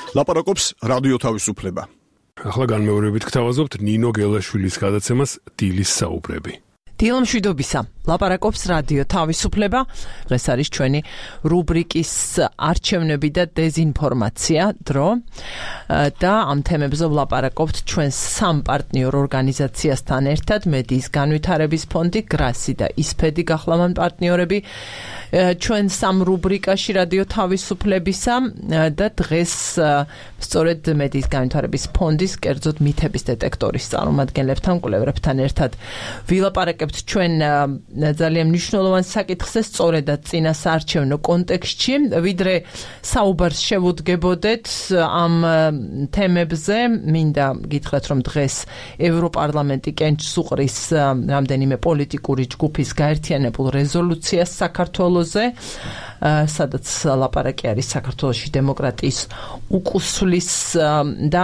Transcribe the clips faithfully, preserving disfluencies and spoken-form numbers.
ლაპარაკობს რადიო თავისუფლება. ახლა განმეორებით გთავაზობთ ნინო გელაშვილის გადაცემას დილის საუბრები. დილო მშვიდობისა, ლაპარაკობს რადიო თავისუფლება. დღეს არის ჩვენი რუბრიკის არჩევნები და დეზინფორმაცია დრო და ამ თემებზე ვლაპარაკობთ ჩვენს სამ პარტნიორ ორგანიზაციასთან ერთად, მედიის განვითარების ფონდი, გრასი და ისფედი გახლავან პარტნიორები ჩვენ სამ რუბრიკაში რადიო თავისუფლებისა და დღეს სწორედ მედიის განვითარების ფონდის, კერძოდ მითების დეტექტორის წარმომადგენლებთან, კვლევრებთან ერთად ვილაპარაკებთ ჩვენ ძალიან მნიშვნელოვან საკითხზე, სწორედაც წინა საარჩევნო კონტექსტში, ვიდრე საუბარს შევუდგებოდეთ ამ თემებზე, მინდა გითხრათ, რომ დღეს ევროპარლამენტი კენჭს უყრის რამდენიმე პოლიტიკური ჯგუფის გაერთიანებულ რეზოლუციას საქართველოზე, სადაც ლაპარაკი არის საქართველოში დემოკრატიის უკუსვლის და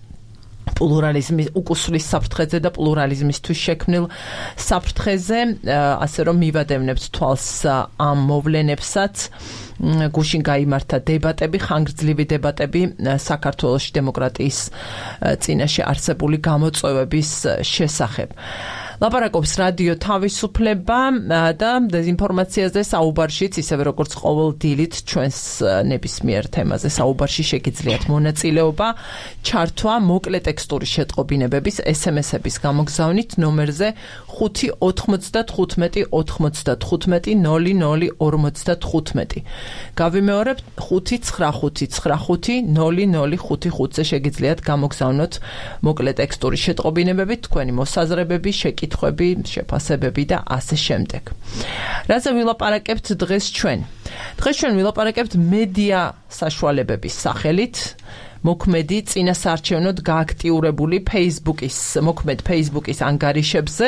პლურალიზმის უკუსვლის საფრთხეზე და პლურალიზმისთვის შექმნილ საფრთხეზე, ასე რომ მივადევნებთ თვალს ამ მოვლენებსაც. გუშინ გაიმართა დებატები, ხანგრძლივი დებატები საქართველოში დემოკრატიის წინაშე არსებული გამოწვევების შესახებ. ლაპარაკობს რადიო თავისუფლება და დეზინფორმაციაზე საუბარშიც, ისევე როგორც ყოველ დილით ჩვენს ნებისმიერ თემაზე საუბარში შეგიძლიათ მონაწილეობა, ჩართვა მოკლე ტექსტური შეტყობინებების ესემესების გამოგზავნით ნომერზე ხუთი ოთხმოცდათხუთმეტი ოთხმოცდათხუთმეტი ნული ნული ორმოცდათხუთმეტი. გავიმეორებ ხუთი ცხრა ხუთი ცხრა ხუთი ნული ნული ხუთი ხუთზე შეგიძლიათ გამოგზავნოთ მოკლე ტექსტური შეტყობინებები, თქვენი მოსაზრებები, შეკითხვები, შეფასებები და ასე შემდეგ. რაზე ვილაპარაკებთ დღეს ჩვენ? დღეს ჩვენ ვილაპარაკებთ მედია საშუალებების სახელით, მოქმედი წინა საარჩევნოდ გააქტიურებული Facebook-ის, მოქმედ Facebook-ის ანგარიშებზე,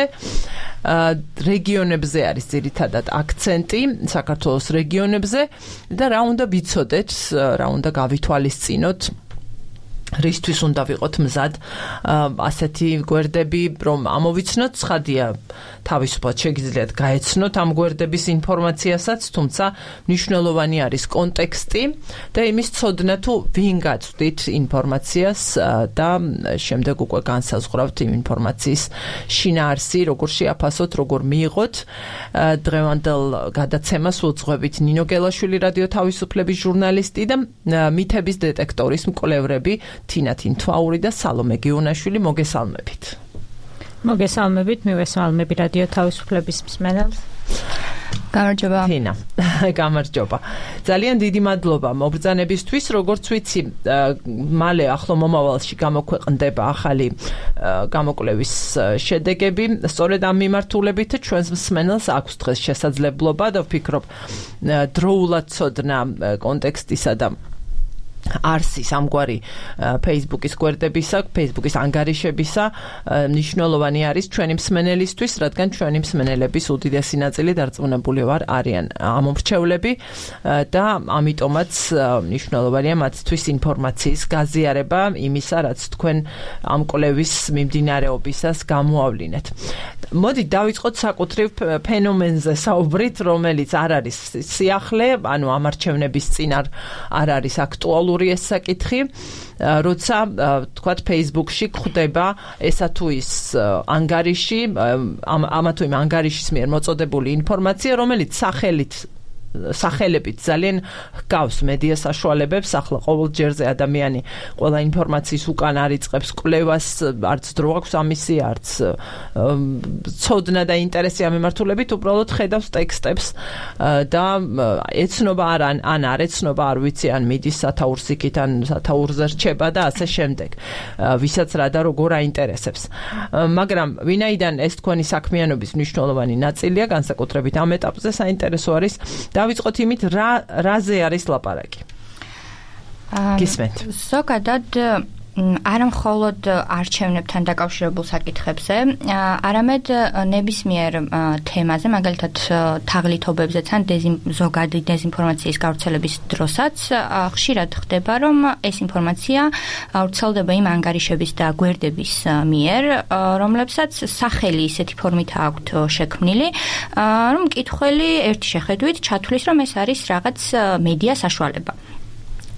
რეგიონებზე არის ძირითადად აქცენტი, საქართველოს რეგიონებზე და რა უნდა ვიცოდეთ, რა უნდა გავითვალისწინოთ, რისთვის უნდა ვიყოთ მზად ასეთი გვერდები, რომ ამოვიცნოთ, ცხადია, თავისუფლად შეგიძლიათ გაეცნოთ ამ გვერდების ინფორმაციასაც, თუმცა მნიშვნელოვანი არის კონტექსტი და იმის ცოდნა, თუ ვინ გაწვდით ინფორმაციას და შემდეგ უკვე განსაზღვრავთ იმ ინფორმაციის შინაარსი, როგორ შეაფასოთ, როგორ მიიღოთ. დღევანდელ გადაცემას უძღვებით ნინო გელაშვილი, რადიო თავისუფლების ჟურნალისტი და მითების დეტექტორის მკვლევრები თინა თინთვაური და სალომე გიუნაშვილი. მოგესალმებით. მოგესალმებით, მივესალმები რადიო თავისუფლების მსმენელს. გამარჯობა. თინა, გამარჯობა. ძალიან დიდი მადლობა მობრძანებისთვის, როგორც ვიცი, მალე ახლო მომავალში გამოქვეყნდება ახალი გამოკვლევის შედეგები. სწორედ ამ მიმართულებით ჩვენს მსმენელს აქვს დღეს შესაძლებლობა და ვფიქრობ დროულად ცოდნა კონტექსტისა და არსის ამგვარი Facebook-ის გვერდებისა, Facebook-ის ანგარიშებისა მნიშვნელოვანი არის ჩვენი მსმენელისთვის, რადგან ჩვენი მსმენელების უდიდესი ნაწილი დარწმუნებული ვარ არიან ამომრჩევლები და ამიტომაც მნიშვნელოვანია მათთვის ინფორმაციის გაზიარება იმისა, რაც თქვენ ამ კვლევის მიმდინარეობისას გამოავლინეთ. მოდით დავიწყოთ საკუთრივ ფენომენზე საუბრით, რომელიც არ არის სიახლე, ანუ ამ არჩევნების წინ არ არის აქტუალური ეს საკითხი, როცა თქვათ Facebook-ში გვხვდება ესა თუ ის ანგარიში, ამა თუ იმ ანგარიშის მიერ მოწოდებული ინფორმაცია, რომელიც სახელით სახელებით ძალიან ჰგავს მედია საშუალებებს. ახლა ყოველ ჯერზე ადამიანი ყველა ინფორმაციის უკან არიწყებს კვლევას, არც დრო აქვს ამისი, არც ცოდნა და ინტერესი ამ მიმართულებით, უბრალოდ ხედავს ტექსტებს და ეცნობა არ ან არ ეცნობა, არ ვიცი, ან მიდის სათაურს იქით, ან სათაურზე რჩება და ასე შემდეგ. ვისაც რა და როგორ აინტერესებს. მაგრამ ვინაიდან ეს თქვენი საქმიანობის მნიშვნელოვანი ნაწილია, განსაკუთრებით ამ ეტაპზე საინტერესო არის დავიწყოთ იმით, რა რაზე არის ლაპარაკი. გისმენთ. ზოგადად არა მხოლოდ არჩევნებთან დაკავშირებულ საკითხებზე, არამედ ნებისმიერ თემაზე, მაგალითად თაღლითობებზეც ან ზოგადი დეზინფორმაციის გავრცელების დროსაც ხშირად ხდება, რომ ეს ინფორმაცია ვრცელდება იმ ანგარიშების და გვერდების მიერ, რომლებსაც სახელი ისეთი ფორმით აქვთ შექმნილი, რომ მკითხველი ერთი შეხედვით ჩათვლის, რომ ეს არის რაღაც მედია საშუალება.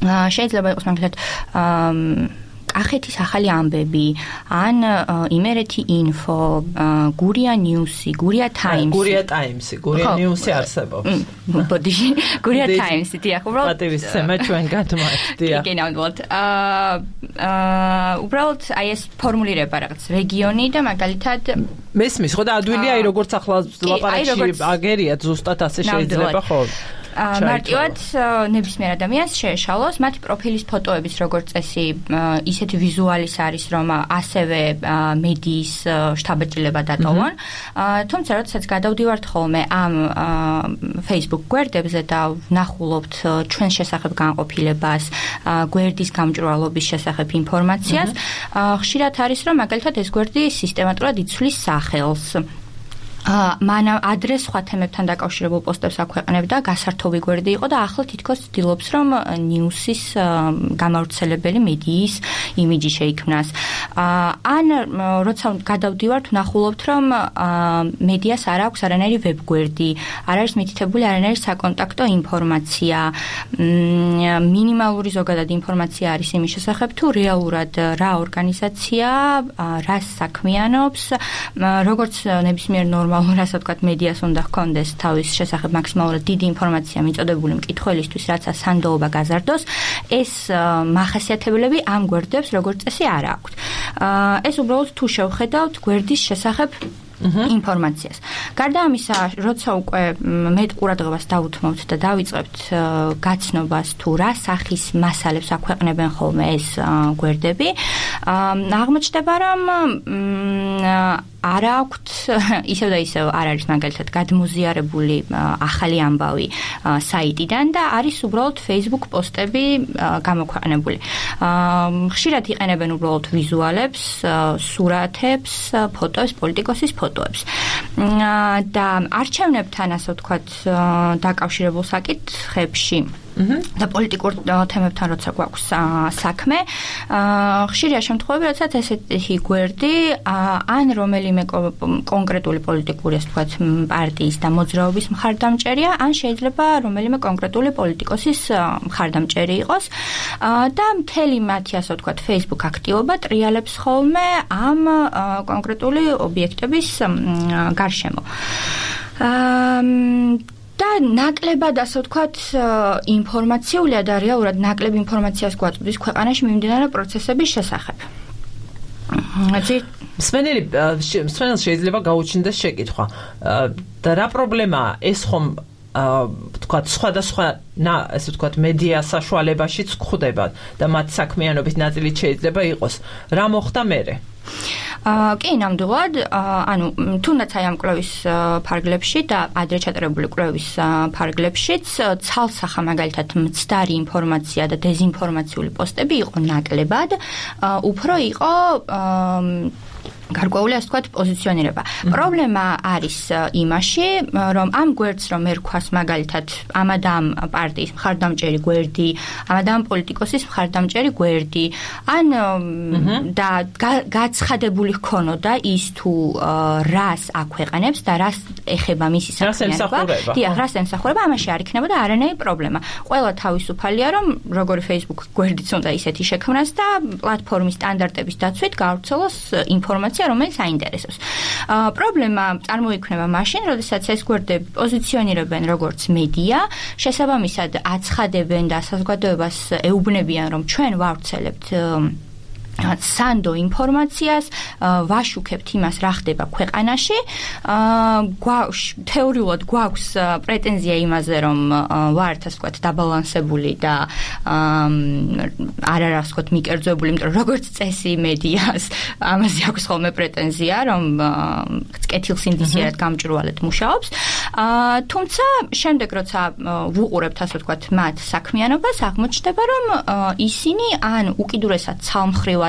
შეიძლება იყოს მაგალითად კახეთის ახალი ამბები, ან იმერეთი ინფო, გურია ნიუსი, გურია ტაიმსი. გურია ტაიმსი, გურია ნიუსი არსებობს. ბოდი, გურია ტაიმსი, დიახ, უბრალოდ პატივისცემა ჩვენ გადმოაჩდია. კი, ნამდვილად. აა, უბრალოდ აი ეს ფორმულირება რაღაც რეგიონი და მაგალითად მესმის, ხო და ადვილია აი როგორც ახლა ლაპარაკში აგერიათ ზუსტად ასე შეიძლება ხო? მარტივად ნებისმიერ ადამიანს შეეშალოს მათი პროფილის ფოტოების როგორც წესი ისეთი ვიზუალის არის რომ ასევე მედიის შთაბეჭდილება დატოვონ თუმცა როდესაც გადავდივართ ხოლმე ამ Facebook გვერდებზე და ვნახულობთ ჩვენ შესახებ განყოფილებას გვერდის გამჭვირვალობის შესახებ ინფორმაციას ხშირად არის რომ მაგალითად ეს გვერდი სისტემატურად იცვლის სახელს მან ადრეს სხვა თემებთან დაკავშირებულ პოსტებს აქვეყნებდა, გასართობი გვერდი იყო და ახლა თითქოს ცდილობს, რომ ნიუსის გამავრცელებელი მედიის იმიჯი შეიქმნას. ან როცა გადავდივართ, ვნახულობთ, რომ მედიას არ აქვს არანაირი ვებგვერდი, არ არის მითითებული არანაირი საკონტაქტო ინფორმაცია, მინიმალური ზოგადად ინფორმაცია არის იმის შესახებ, თუ რეალურად რა ორგანიზაცია, რას საქმიანობს, როგორც ნებისმიერ ნორმალ ასე ვთქვათ, მედიას უნდა ჰქონდეს თავის შესახებ მაქსიმალურად დიდი ინფორმაცია მიწოდებული მკითხველისთვის, რაც სანდოობა გაზარდოს, ეს მახასიათებლები ამ გვერდებს როგორც წესი არ აქვთ. ეს უბრალოდ თუ შევხედავთ გვერდის შესახებ ინფორმაციას. გარდა ამისა, როცა უკვე მეტ ყურადღებას დავუთმობთ და დავიწყებთ გაცნობას თუ რა სახის მასალებს აქვეყნებენ ხოლმე ეს გვერდები, აღმოჩნდება, რომ არ აქვთ ისევ და ისევ არ არის მაგალითად გადმოზიარებული ახალი ამბავი საიტიდან და არის უბრალოდ Facebook პოსტები გამოქვეყნებული. ხშირად იყენებენ უბრალოდ ვიზუალებს, სურათებს, ფოტოებს, პოლიტიკოსის ფოტოებს. და არჩევნებთან ასე ვთქვათ დაკავშირებულ საკითხებში და პოლიტიკურ თემებთან როცა გვაქვს საქმე, ხშირია შემთხვევები, როდესაც ესეთი გვერდი ან რომელიმე კონკრეტული პოლიტიკური, ასე ვთქვათ, პარტიის და მოძრაობის მხარდამჭერია, ან შეიძლება რომელიმე კონკრეტული პოლიტიკოსის მხარდამჭერი იყოს და მთელი მათი, ასე ვთქვათ, Facebook აქტივობა ტრიალებს ხოლმე ამ კონკრეტული ობიექტების გარშემო. და ნაკლებად, ასე ვთქვათ, ინფორმაციულია და რეალურად ნაკლებ ინფორმაციას გვაწვდის ქვეყანაში მიმდინარე პროცესების შესახებ. მსმენელი მსმენელს შეიძლება გაუჩნდეს შეკითხვა და რა პრობლემაა ეს ხომ ვთქვათ სხვადასხვა ასე ვთქვათ მედია საშუალებაშიც გვხვდება და მათ საქმიანობის ნაწილი შეიძლება იყოს. რა მოხდა მერე? კი, ნამდვილად, ანუ თუნდაც აი ამ კვლევის ფარგლებში და ადრე ჩატარებული კვლევის ფარგლებშიც ცალსახა მაგალითად მცდარი ინფორმაცია და დეზინფორმაციული პოსტები იყო ნაკლებად, უფრო იყო გარკვეული, ასე ვთქვათ, პოზიციონირება. პრობლემა არის იმაში, რომ ამ გვერდს რომ ერქვას მაგალითად ამ და ამ პარტიის მხარდამჭერი გვერდი, ამ და ამ პოლიტიკოსის მხარდამჭერი გვერდი, ან და გაცხადებული ჰქონოდა ის თუ რას აქვეყნებს და რას ეხება მისი საქმიანობა. დიახ, რას ემსახურება, ამაში არ იქნებოდა არანაირი პრობლემა. ყველა თავისუფალია, რომ როგორი Facebook გვერდიც უნდა ისეთი შექმნას და პლატფორმის სტანდარტების დაცვით გავრცელოს ინფორმაცია, რომელიც აინტერესებს. პრობლემა წარმოიქმნება მაშინ, როდესაც ეს გვერდები პოზიციონირებენ როგორც მედია, შესაბამისად აცხადებენ და საზოგადოებას ეუბნებიან, რომ ჩვენ ვავრცელებთ სანდო ინფორმაციას, ვაშუქებთ იმას, რა ხდება ქვეყანაში. თეორიულად გვაქვს პრეტენზია იმაზე, რომ ვართ, ასე ვთქვათ, დაბალანსებული და არ არის, ასე ვთქვათ, მიკერძოებული, იმიტომ რომ როგორც წესი მედიას ამაზე აქვს ხოლმე პრეტენზია, რომ კეთილსინდისიერად გამჭვირვალედ მუშაობს. თუმცა შემდეგ როცა ვუყურებთ, ასე ვთქვათ, მათ საქმიანობას, აღმოჩნდება, რომ ისინი ან უკიდურესად ცალმხრივად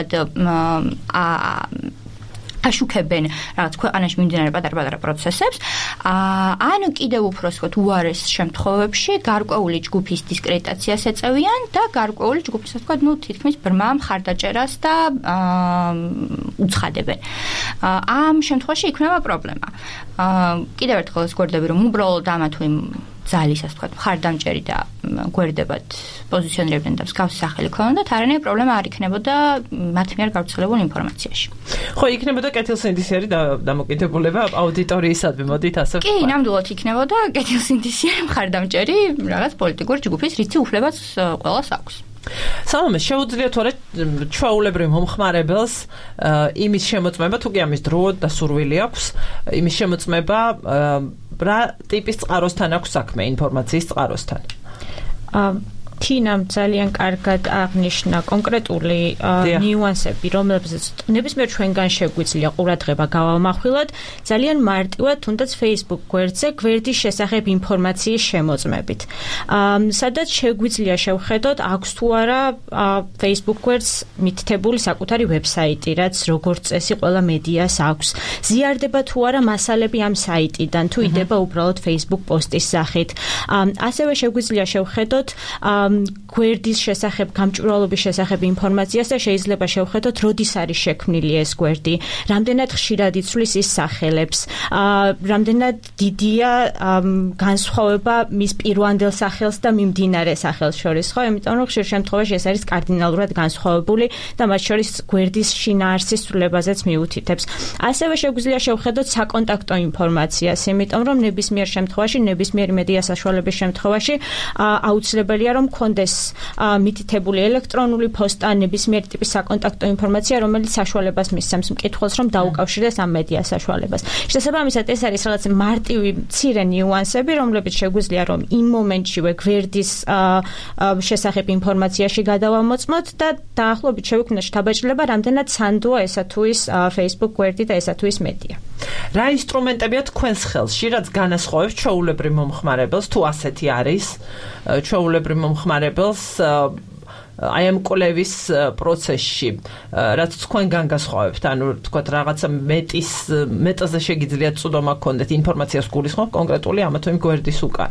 აშუქებენ რაღაც ქვეყანაში მიმდინარე პატარ-პატარა პროცესებს, ან კიდევ უფრო ვთქვათ, უარეს შემთხვევებში გარკვეული ჯგუფის დისკრედიტაციას ეწევიან და გარკვეული ჯგუფის, ასე ვთქვათ, ნუ თითქმის ბრმა მხარდაჭერას და უცხადებენ. ამ შემთხვევაში იქნება პრობლემა. კიდევ ერთხელ ეს გვერდები რომ უბრალოდ ამა თუ იმ ძალის, ასე ვთქვათ, მხარდამჭერი და გვერდებად პოზიციონირებდნენ და მსგავსი სახელი ქონდათ, არანაირი პრობლემა არ იქნებოდა მათ მიერ გავრცელებულ ინფორმაციაში. ხო, იქნებოდა კეთილსინდისიერი დამოკიდებულება აუდიტორიისადმი, მოდით ასე ვთქვათ. კი, ნამდვილად იქნებოდა კეთილსინდისიერი მხარდამჭერი რაღაც პოლიტიკური ჯგუფის, რითი უფლებაც ყველას აქვს. სალომე, შეუძლიათ თორე ჩვეულებრივ მომხმარებელს იმის შემოწმება, თუ კი ამის დრო და სურვილი აქვს, იმის შემოწმება რა ტიპის წყაროსთან აქვს საქმე, ინფორმაციის წყაროსთან? თინამ ძალიან კარგად აღნიშნა კონკრეტული ნიუანსები, რომლებზეც ნებისმიერ ჩვენგან შეგვიძლია ყურადღება გავამახვილოთ, ძალიან მარტივად, თუნდაც Facebook გვერდზე გვერდის შესახებ ინფორმაციის შემოწმებით. სადაც შეგვიძლია შევხედოთ, აქვს თუ არა Facebook გვერდს მითითებული საკუთარი ვებსაიტი, რაც როგორც წესი ყველა მედიას აქვს. ზიარდება თუ არა მასალები ამ საიტიდან, თუ იდება უბრალოდ Facebook პოსტის სახით. ასევე შეგვიძლია შევხედოთ გვერდის შესახებ, გამჭვირვალობის შესახებ ინფორმაციას და შეიძლება შევხედოთ, როდის არის შექმნილი ეს გვერდი, რამდენად ხშირად იცვლის ის სახელებს, რამდენად დიდია განსხვავება მის პირვანდელ სახელს და მიმდინარე სახელს შორის, ხო? იმიტომ რომ ხშირ შემთხვევაში ეს არის კარდინალურად განსხვავებული და მათ შორის გვერდის შინაარსის ცვლილებაზეც მიუთითებს. ასევე შეგვიძლია შევხედოთ საკონტაქტო ინფორმაციას, იმიტომ რომ ნებისმიერ შემთხვევაში, ნებისმიერი მედია საშუალების შემთხვევაში აუცილებელია რომ კონდეს მითითებული ელექტრონული პოსტა, ნებისმიერი ტიპის საკონტაქტო ინფორმაცია, რომელიც საშუალებას მისცემს მკითხველს, რომ დაუკავშირდეს ამ მედია საშუალებას. შესაბამისად, ეს არის რაღაც მარტივი მცირე ნიუანსები, რომლებიც შეგვიძლია რომ იმ მომენტშივე გვერდის შესახებ ინფორმაციაში გადავამოწმოთ და დაახლოებით შევქმნათ შთაბეჭდილება, რამდენად სანდოა ესა თუ ის Facebook გვერდი და ესა თუ ის მედია. რა ინსტრუმენტებია თქვენს ხელში, რაც განასხვავებს ჩვეულებრივ მომხმარებელს, თუ ასეთი არის, ჩვეულებრივ მომხმარებელს აი ამ კვლევის პროცესში, რაც თქვენგან გასხვავებთ, ანუ თქვათ რაღაცა მეტის მეტაზე შეგიძლიათ წვდომა გქონდეთ ინფორმაციას გულისხმობ კონკრეტული ამა თუ იმ გვერდის უკან.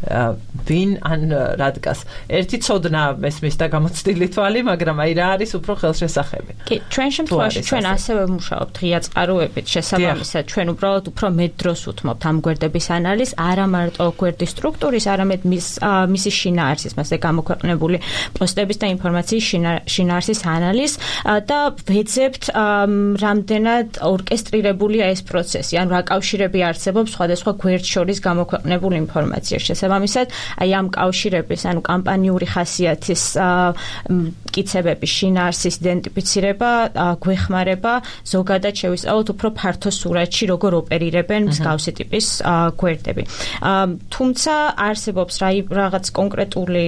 ვინ ან რადგას. ერთი ცოდნა მესმის და გამოცდილი თვალი, მაგრამ აი რა არის უფრო ხელშესახები. კი, ჩვენ შემთხვევაში ჩვენ ასევე ვმუშაობთ ღია წყაროებით, შესაბამისად ჩვენ უბრალოდ უფრო მეტ დროს უთმობთ ამ გვერდების ანალიზს, არა მარტო გვერდის სტრუქტურის, არამედ მის მისი შინაარსის, მასე გამოქვეყნებული პოსტების და ინფორმაციის შინაარსის ანალიზს და ვეძებთ რამდენად ორკესტრირებულია ეს პროცესი, ან რა კავშირები არსებობს სხვადასხვა გვერდს შორის გამოქვეყნებულ ინფორმაციას. შესაბამისად, აი ამ კავშირების, ანუ კამპანიური ხასიათის მტკიცებების შინაარსის იდენტიფიცირება გვეხმარება ზოგადად შევისწავლოთ უფრო ფართო სურათში, როგორ ოპერირებენ მსგავსი ტიპის გვერდები. თუმცა არსებობს რაღაც კონკრეტული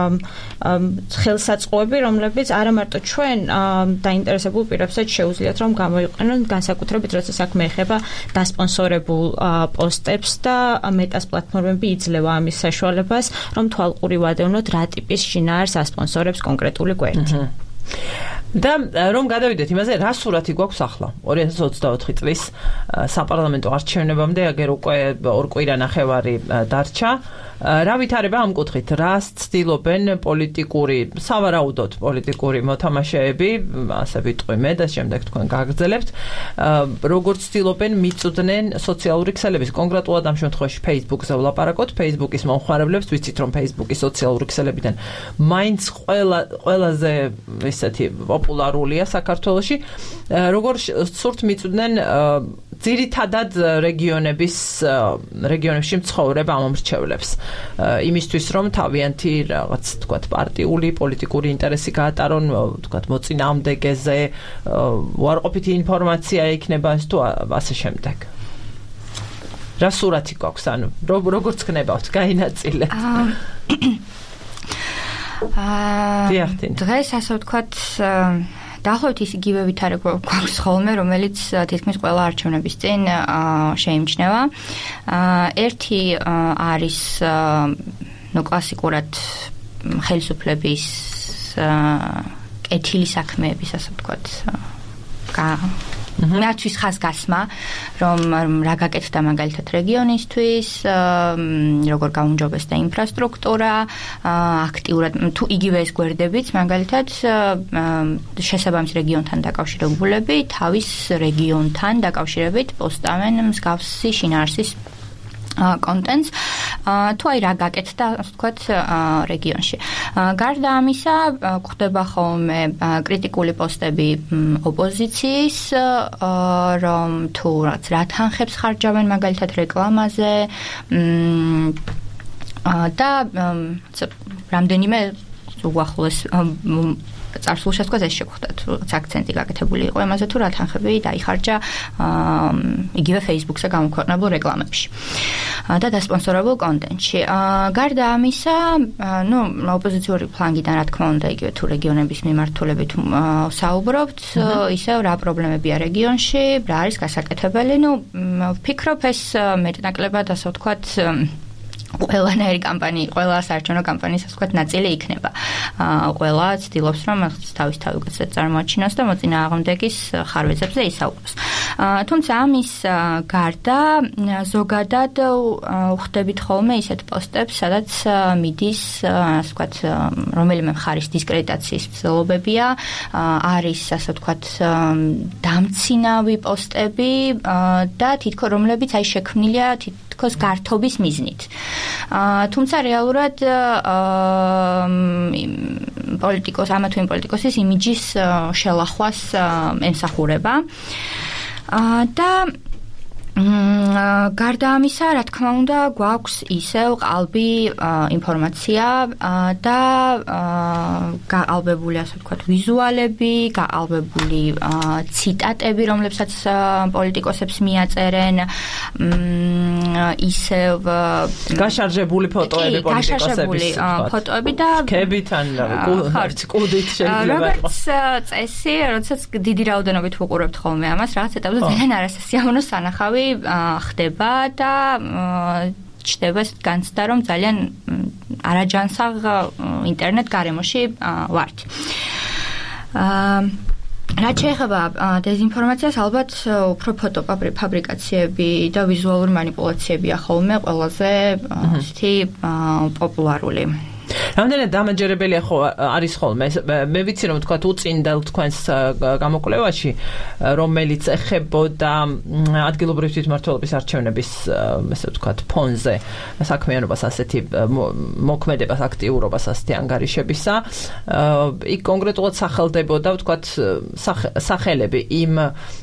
ხელსაწყოები, რომლებიც არა მარტო ჩვენ დაინტერესებულ პირებსაც შეუძლიათ რომ გამოიყენონ, განსაკუთრებით როცა საქმე ეხება დასპონსორებულ პოსტებს და მეტას პლატფორმები იძლევა ამის საშუალებას, რომ თვალყური ვადევნოთ რა ტიპის შინაარს ასპონსორებს კონკრეტული გვერდი. და რომ გადავიდეთ იმაზე, რა სურათი გვაქვს ახლა ორი ათას ოცდაოთხი წლის საპარლამენტო არჩევნებამდე, აგერ უკვე ორ კვირა ნახევარი დარჩა. რა ვითარება ამ კუთხით? რას ცდილობენ პოლიტიკური, სავარაუდოდ პოლიტიკური მოთამაშეები, ასე ვიტყვი მე და შემდეგ თქვენ გაგრძელებთ, როგორც ცდილობენ მიწვდნენ სოციალური ქსელების, კონკრეტულად ამ შემთხვევაში Facebook-ზე ვლაპარაკოთ, Facebook-ის მომხმარებლებს, ვიცით რომ Facebook-ის სოციალური ქსელებიდან მაინც ყველა ყველაზე ესეთი პოპულარულია საქართველოში, როგორ სურთ მიწვდნენ ძირითადად რეგიონების რეგიონებში მცხოვრებ ამომრჩევლებს. იმისთვის რომ თავიანთი რაღაც თქვათ პარტიული პოლიტიკური ინტერესი გაატარონ, თქვათ მოწინააღმდეგეზე უარყოფითი ინფორმაცია იქნება თუ ასე შემდეგ. რა სურათი გვაქვს, ანუ როგორც ხნებავთ, გაინაწილეთ. აა დღეს ასე ვთქვათ დაახლოებით ის იგივე ვითარება გვაქვს ხოლმე, რომელიც თითქმის ყველა არჩევნების წინ შეიმჩნევა. ერთი არის ნუ კლასიკურად ხელისუფლების კეთილი საქმეების, ასე ვთქვათ, მათთვის ხაზგასმა, რომ რა გაკეთდა მაგალითად რეგიონისთვის, როგორ გაუმჯობესდა ინფრასტრუქტურა, აქტიურად თუ იგივე ეს გვერდებიც მაგალითად შესაბამის რეგიონთან დაკავშირებულები თავის რეგიონთან დაკავშირებით პოსტავენ მსგავსი შინაარსის კონტენტს თუ აი რა გაკეთდა ასე ვთქვათ რეგიონში. გარდა ამისა გვხდება ხოლმე კრიტიკული პოსტები ოპოზიციის, რომ თუ რაც რა თანხებს ხარჯავენ მაგალითად რეკლამაზე და რამდენიმე უახლოეს წარსულში თქვა ეს შეგვხვდათ, რაც აქცენტი გაკეთებული იყო იმაზე თუ რა თანხები დაიხარჯა იგივე Facebook-ზე გამოქვეყნებულ რეკლამებში და დასპონსორებულ კონტენტში. გარდა ამისა, ნუ ოპოზიციური ფლანგიდან რა თქმა უნდა იგივე თუ რეგიონების მიმართულებით საუბრობთ, ისევ რა პრობლემებია რეგიონში, რა არის გასაკეთებელი, ნუ ვფიქრობ ეს მეტნაკლებად ასე ვთქვათ ყველანაირი კამპანია, ყველა საარჩევნო კამპანიის ასე ვთქვათ ნაწილი იქნება. ყველა ცდილობს რომ თავის თავი უკეთესად წარმოაჩინოს და მოწინააღმდეგის ხარვეზებზე ისაუბროს. თუმცა ამის გარდა ზოგადად ვხვდებით ხოლმე ისეთ პოსტებს, სადაც მიდის ასე ვთქვათ რომელიმე მხარის დისკრედიტაციის ცდილობებია, არის ასე ვთქვათ დამცინავი პოსტები და თითქოს რომლებიც აი შექმნილია თითქოს გართობის მიზნით. თუმცა რეალურად პოლიტიკოს, ამა თუ იმ პოლიტიკოსის იმიჯის შელახვას ემსახურება და გარდა ამისა, რა თქმა უნდა, გვაქვს ისევ ყალბი ინფორმაცია და გაყალბებული, ასე ვთქვათ, ვიზუალები, გაყალბებული ციტატები, რომლებსაც პოლიტიკოსებს მიაწერენ, ისევ გაშარჟებული ფოტოები პოლიტიკოსების, ფოტოები და ქებით ან კუდით შეიძლება იყოს. როგორც წესი, როდესაც დიდი რაოდენობით ვუყურებთ ხოლმე ამას, რაღაც ეტაპზე ძალიან არასასიამოვნო სანახავი ხდება და ჩდება განცდა რომ ძალიან არაჯანსაღ ინტერნეტ გარემოში ვართ. რაც შეეხება დეზინფორმაციას, ალბათ უფრო ფოტო ფაბრიკაციები და ვიზუალური манипуляციებია ხოლმე ყველაზე ისეთი პოპულარული. რამდენად დამაჯერებელია ხო არის ხოლმე მე ვიცი რომ თქვა უწინდელ თქვენს გამოკვლევაში რომელიც ეხებოდა ადგილობრივი თვითმმართველობის არჩევნების ესე ვთქვათ ფონზე საქმიანობას ასეთი მოქმედებას აქტიურობას ასეთი ანგარიშებისა იქ კონკრეტულად სახელდებოდა ვთქვათ სახელები იმ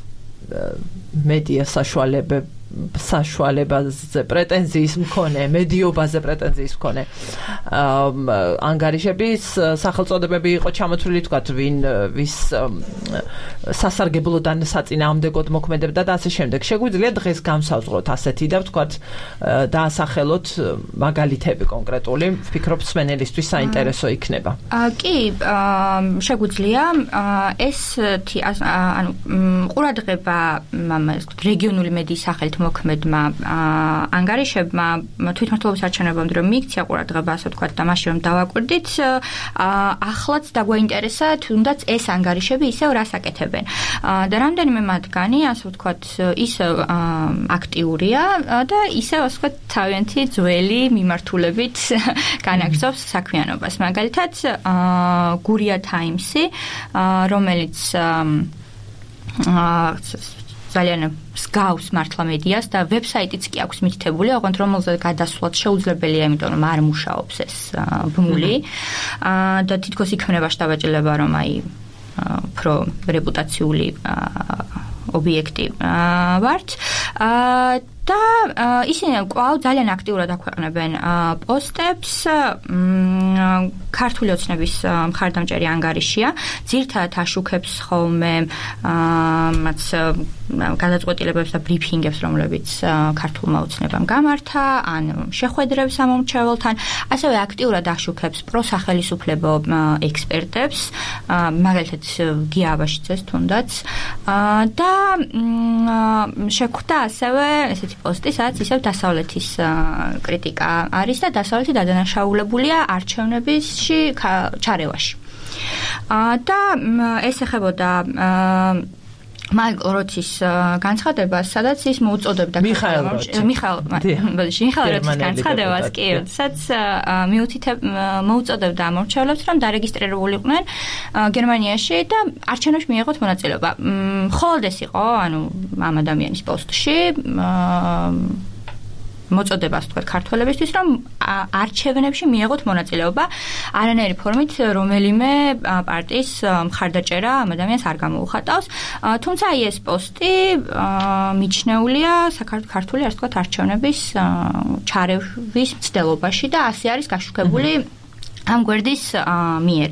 მედია საშუალებები საშუალებაზე პრეტენზიის მქონე, მედიობაზე პრეტენზიის მქონე ანგარიშების სახელწოდებები იყო ჩამოთვლილი თქვათ ვინ ვის სასარგებლოდან საწინააღმდეგოდ მოქმედებდა და ასე შემდეგ. შეგვიძლია დღეს გამსაზღვროთ ასეთი და ვთქვათ დაასახელოთ მაგალითები კონკრეტული, ვფიქრობ სმენელისთვის საინტერესო იქნება. კი, შეგვიძლია ეს ანუ ყურადღება რეგიონული მედიის სახელით მოქმედმა ანგარიშებმა თვითმმართველობის არჩევნებამდე რომ მიიქცია ყურადღება, ასე ვთქვათ, და მაშინ რომ დავაკვირდით, ახლაც დაგვაინტერესა თუნდაც ეს ანგარიშები ისევ რას აკეთებენ. და რამდენიმე მათგანი, ასე ვთქვათ, ისევ აქტიურია და ისევ, ასე ვთქვათ, თავიანთი ძველი მიმართულებით განაგრძობს საქმიანობას. მაგალითად, გურია ტაიმსი, რომელიც ძალიან მსგავს მართლა მედიას და ვებსაიტიც კი აქვს მითითებული, ოღონდ რომელზეც გადასვლაც შეუძლებელია, იმიტომ რომ არ მუშაობს ეს ბმული და თითქოს იქმნება შთაბეჭდილება, რომ აი უფრო რეპუტაციული ობიექტი ვართ და ისინი კვლავ ძალიან აქტიურად აქვეყნებენ პოსტებს. ქართული ოცნების მხარდამჭერი ანგარიშია, ძირთადად აშუქებს ხოლმე მათ გადაწყვეტილებებს და ბრიფინგებს, რომლებიც ქართულმა ოცნებამ გამართა, ან შეხვედრებს ამომრჩეველთან, ასევე აქტიურად აშუქებს პროსახელისუფლებო ექსპერტებს, მაგალითად გია აბაშიძეს თუნდაც და შეგვხვდა ასევე ესეთი პოსტი, სადაც ისევ დასავლეთის კრიტიკა არის და დასავლეთი დადანაშაულებულია არჩევნებისში ჩარევაში. და ეს ეხებოდა მაიკლ როთის განცხადებას, სადაც ის მოუწოდებდა მიხაელ როთი. მიხაელ, ბოდიში, მიხაელ როთის განცხადებას, კი, სადაც მიუთითებ მოუწოდებდა ამორჩევლებს, რომ დარეგისტრირებულიყვნენ გერმანიაში და არჩევნებში მიიღოთ მონაწილეობა. მხოლოდ ეს იყო, ანუ ამ ადამიანის პოსტში მოწოდებას თქვა ქართველებისთვის, რომ არჩევნებში მიიღოთ მონაწილეობა არანაირი ფორმით რომელიმე პარტიის მხარდაჭერა ამ ადამიანს არ გამოუხატავს. თუმცა აი ეს პოსტი მიჩნეულია საქართველოს ასე ვთქვათ არჩევნების ჩარევის მცდელობაში და ასე არის გაშუქებული ამ გვერდის მიერ.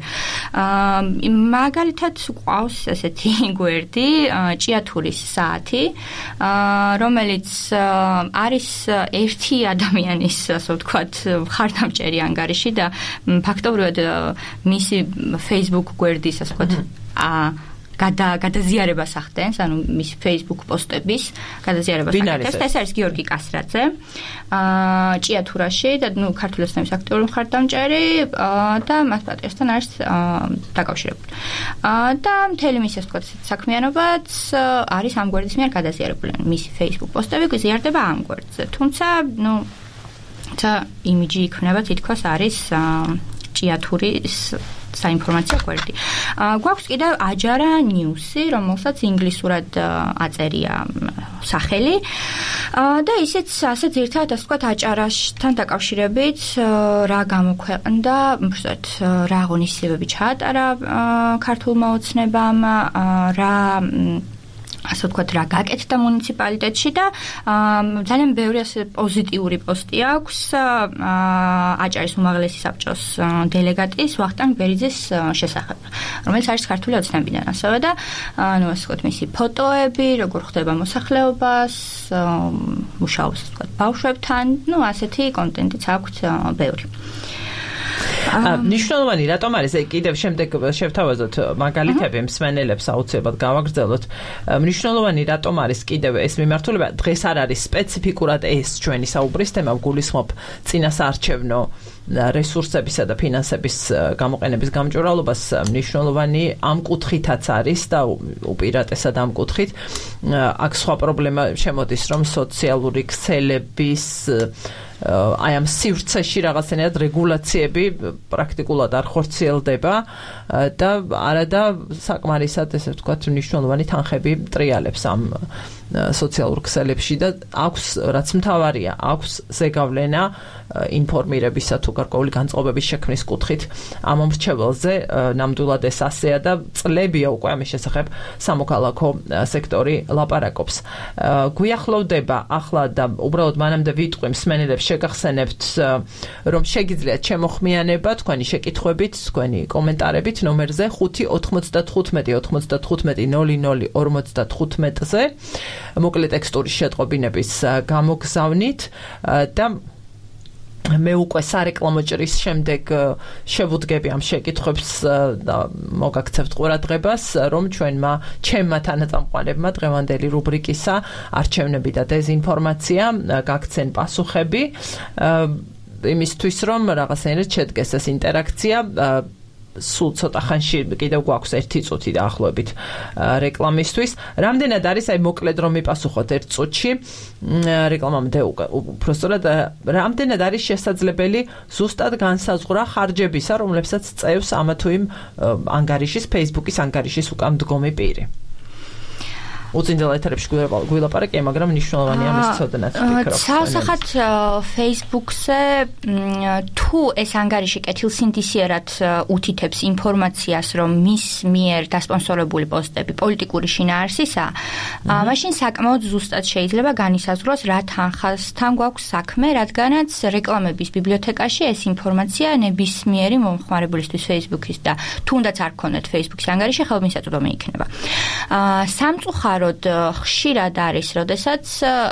მაგალითად ყავს ესეთი გვერდი ჭიათურის საათი, რომელიც არის ერთი ადამიანის, ასე ვთქვათ, მხარდამჭერი ანგარიში და ფაქტობრივად მისი Facebook გვერდის, ასე ვთქვათ, გადა გადაზიარებას ახდენს, ანუ მის Facebook პოსტების გადაზიარებას ახდენს. ეს არის გიორგი კასრაძე, აა ჭიათურაში და ნუ ქართული ოცნების აქტიური მხარდამჭერი და მას პატრიოტთან არის დაკავშირებული. აა და მთელი მისი ასე ვთქვათ საქმიანობაც არის ამ გვერდის მიერ გადაზიარებული. მისი Facebook პოსტები გზიარდება ამ გვერდზე. თუმცა, ნუ თა იმიჯი იქნება თითქოს არის ჭიათურის საინფორმაციო გვერდი. გვაქვს კიდევ აჯარა ნიუსი, რომელსაც ინგლისურად აწერია სახელი და ისიც ასე ძირთად ასე ვთქვათ აჭარასთან დაკავშირებით რა გამოქვეყნდა, უბრალოდ რა აღონისებები ჩაატარა ქართულმა ოცნებამ, რა ასე ვთქვათ რა გაკეთდა მუნიციპალიტეტში და ძალიან ბევრი ასე პოზიტიური პოსტი აქვს აჭარის უმაღლესი საბჭოს დელეგატის ვახტანგ ბერიძის შესახებ, რომელიც არის ქართული ოცნებიდან ასევე და ანუ ასე ვთქვათ მისი ფოტოები, როგორ ხდება მოსახლეობას, მუშაობს ასე ვთქვათ ბავშვებთან, ну ასეთი კონტენტიც აქვს ბევრი. ნიშნულოვანი რატომ არის კიდევ შემდეგ შევთავაზოთ მაგალითები მსმენელებს აუცილებლად გავაგრძელოთ. ნიშნულოვანი რატომ არის კიდევ ეს მიმართულება დღეს არ არის სპეციფიკურად ეს ჩვენი საუბრის თემა, გულისხმობ წინასაარჩევნო რესურსებისა და ფინანსების გამოყენების გამჭვირვალობას. ნიშნულოვანი ამ კუთხითაც არის და უპირატესად ამ კუთხით აქ სხვა პრობლემა შემოდის, რომ სოციალური ქსელების აი ამ სივრცეში რაღაცნაირად რეგულაციები პრაქტიკულად არ ხორციელდება და არადა საკმარისად ესე ვთქვათ მნიშვნელოვანი თანხები ტრიალებს ამ სოციალურ ქსელებში და აქვს რაც მთავარია, აქვს ზეგავლენა ინფორმირებისა თუ გარკვეული განწყობების შექმნის კუთხით ამ მრჩეველზე. ნამდვილად ეს ასეა და წლებია უკვე ამის შესახებ სამოქალაქო სექტორი ლაპარაკობს. გვიახლოვდება ახლა და უბრალოდ მანამდე ვიტყვი მსმენელებს შეგახსენებთ, რომ შეგიძლიათ შემოხმიანება თქვენი შეკითხვებით, თქვენი კომენტარებით ნომერზე ხუთი ოთხმოცდათხუთმეტი ოცდათხუთმეტი ნული ნული ორმოცდათხუთმეტზე მოკლე ტექსტური შეტყობინების გამოგზავნით და მე უკვე სარეკლამო ჭრის შემდეგ შევუდგები ამ შეკითხვებს და მოგაქცევთ ყურადღებას, რომ ჩვენმა ჩემმა თანაწამყვანებმა დღევანდელი რუბრიკისა არჩევნები და დეზინფორმაცია გაქცენ პასუხები იმისთვის, რომ რაღაცნაირად შედგეს ეს ინტერაქცია. სულ ცოტა ხანში კიდევ გვაქვს ერთი წუთი დაახლოებით რეკლამისთვის. რამდენად არის აი მოკლედ რომ მიპასუხოთ ერთ წუთში რეკლამამდე უბრალოდ რამდენად არის შესაძლებელი ზუსტად განსაზღვრა ხარჯებისა, რომლებსაც წევს ამა თუ იმ ანგარიშის, Facebook-ის ანგარიშის უკან მდგომი პირი. უწინდელ ეთერებში გვილაპარაკია, მაგრამ მნიშვნელოვანია ამის ცოდნაც ფიქრობ. საოსახად Facebook-ზე თუ ეს ანგარიში კეთილსინდისიერად უთითებს ინფორმაციას, რომ მის მიერ დასპონსორებული პოსტები პოლიტიკური შინაარსისა, მაშინ საკმაოდ ზუსტად შეიძლება განისაზღვროს რა თანხასთან გვაქვს საქმე, რადგანაც რეკლამების ბიბლიოთეკაში ეს ინფორმაცია ნებისმიერი მომხმარებლისთვის Facebook-ის და თუნდაც არ გქონდეთ Facebook-ის ანგარიში, ხელმისაწვდომი იქნება. სამწუხაროდ ხშირად არის, როდესაც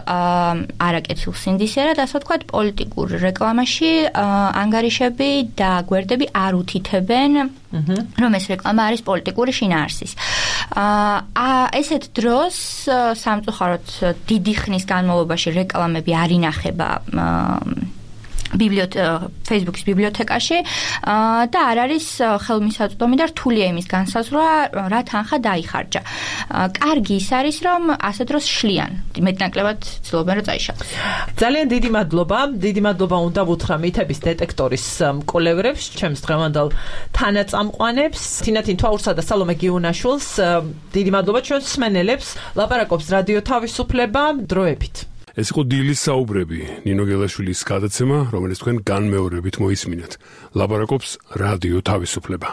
არაკეთილსინდისიერად, ასე ვთქვათ, პოლიტიკურ რეკლამაში ანგარიშები და გვერდები არ უთითებენ, რომ ეს რეკლამა არის პოლიტიკური შინაარსის. ესეთ დროს სამწუხაროდ დიდი ხნის განმავლობაში რეკლამები არ ინახება Facebook-ის ბიბლიოთეკაში და არ არის ხელმისაწვდომი და რთულია იმის განსაზღვრა, რა თანხა დაიხარჯა. კარგი ის არის, რომ ასე დროს შლიან, მეტნაკლებად ცდილობენ რომ წაიშალოს. ძალიან დიდი მადლობა, დიდი მადლობა უნდა ვუთხრა მითების დეტექტორის მკვლევრებს, ჩემს დღევანდელ თანაწამყვანებს, თინათინ თვაურსა და სალომე გიუნაშვილს. დიდი მადლობა ჩვენს მსმენელებს. ლაპარაკობს რადიო თავისუფლება, დროებით. ეს იყო დილის საუბრები, ნინო გელაშვილის გადაცემა, რომელიც თქვენ განმეორებით მოისმინეთ. ლაპარაკობს რადიო თავისუფლება.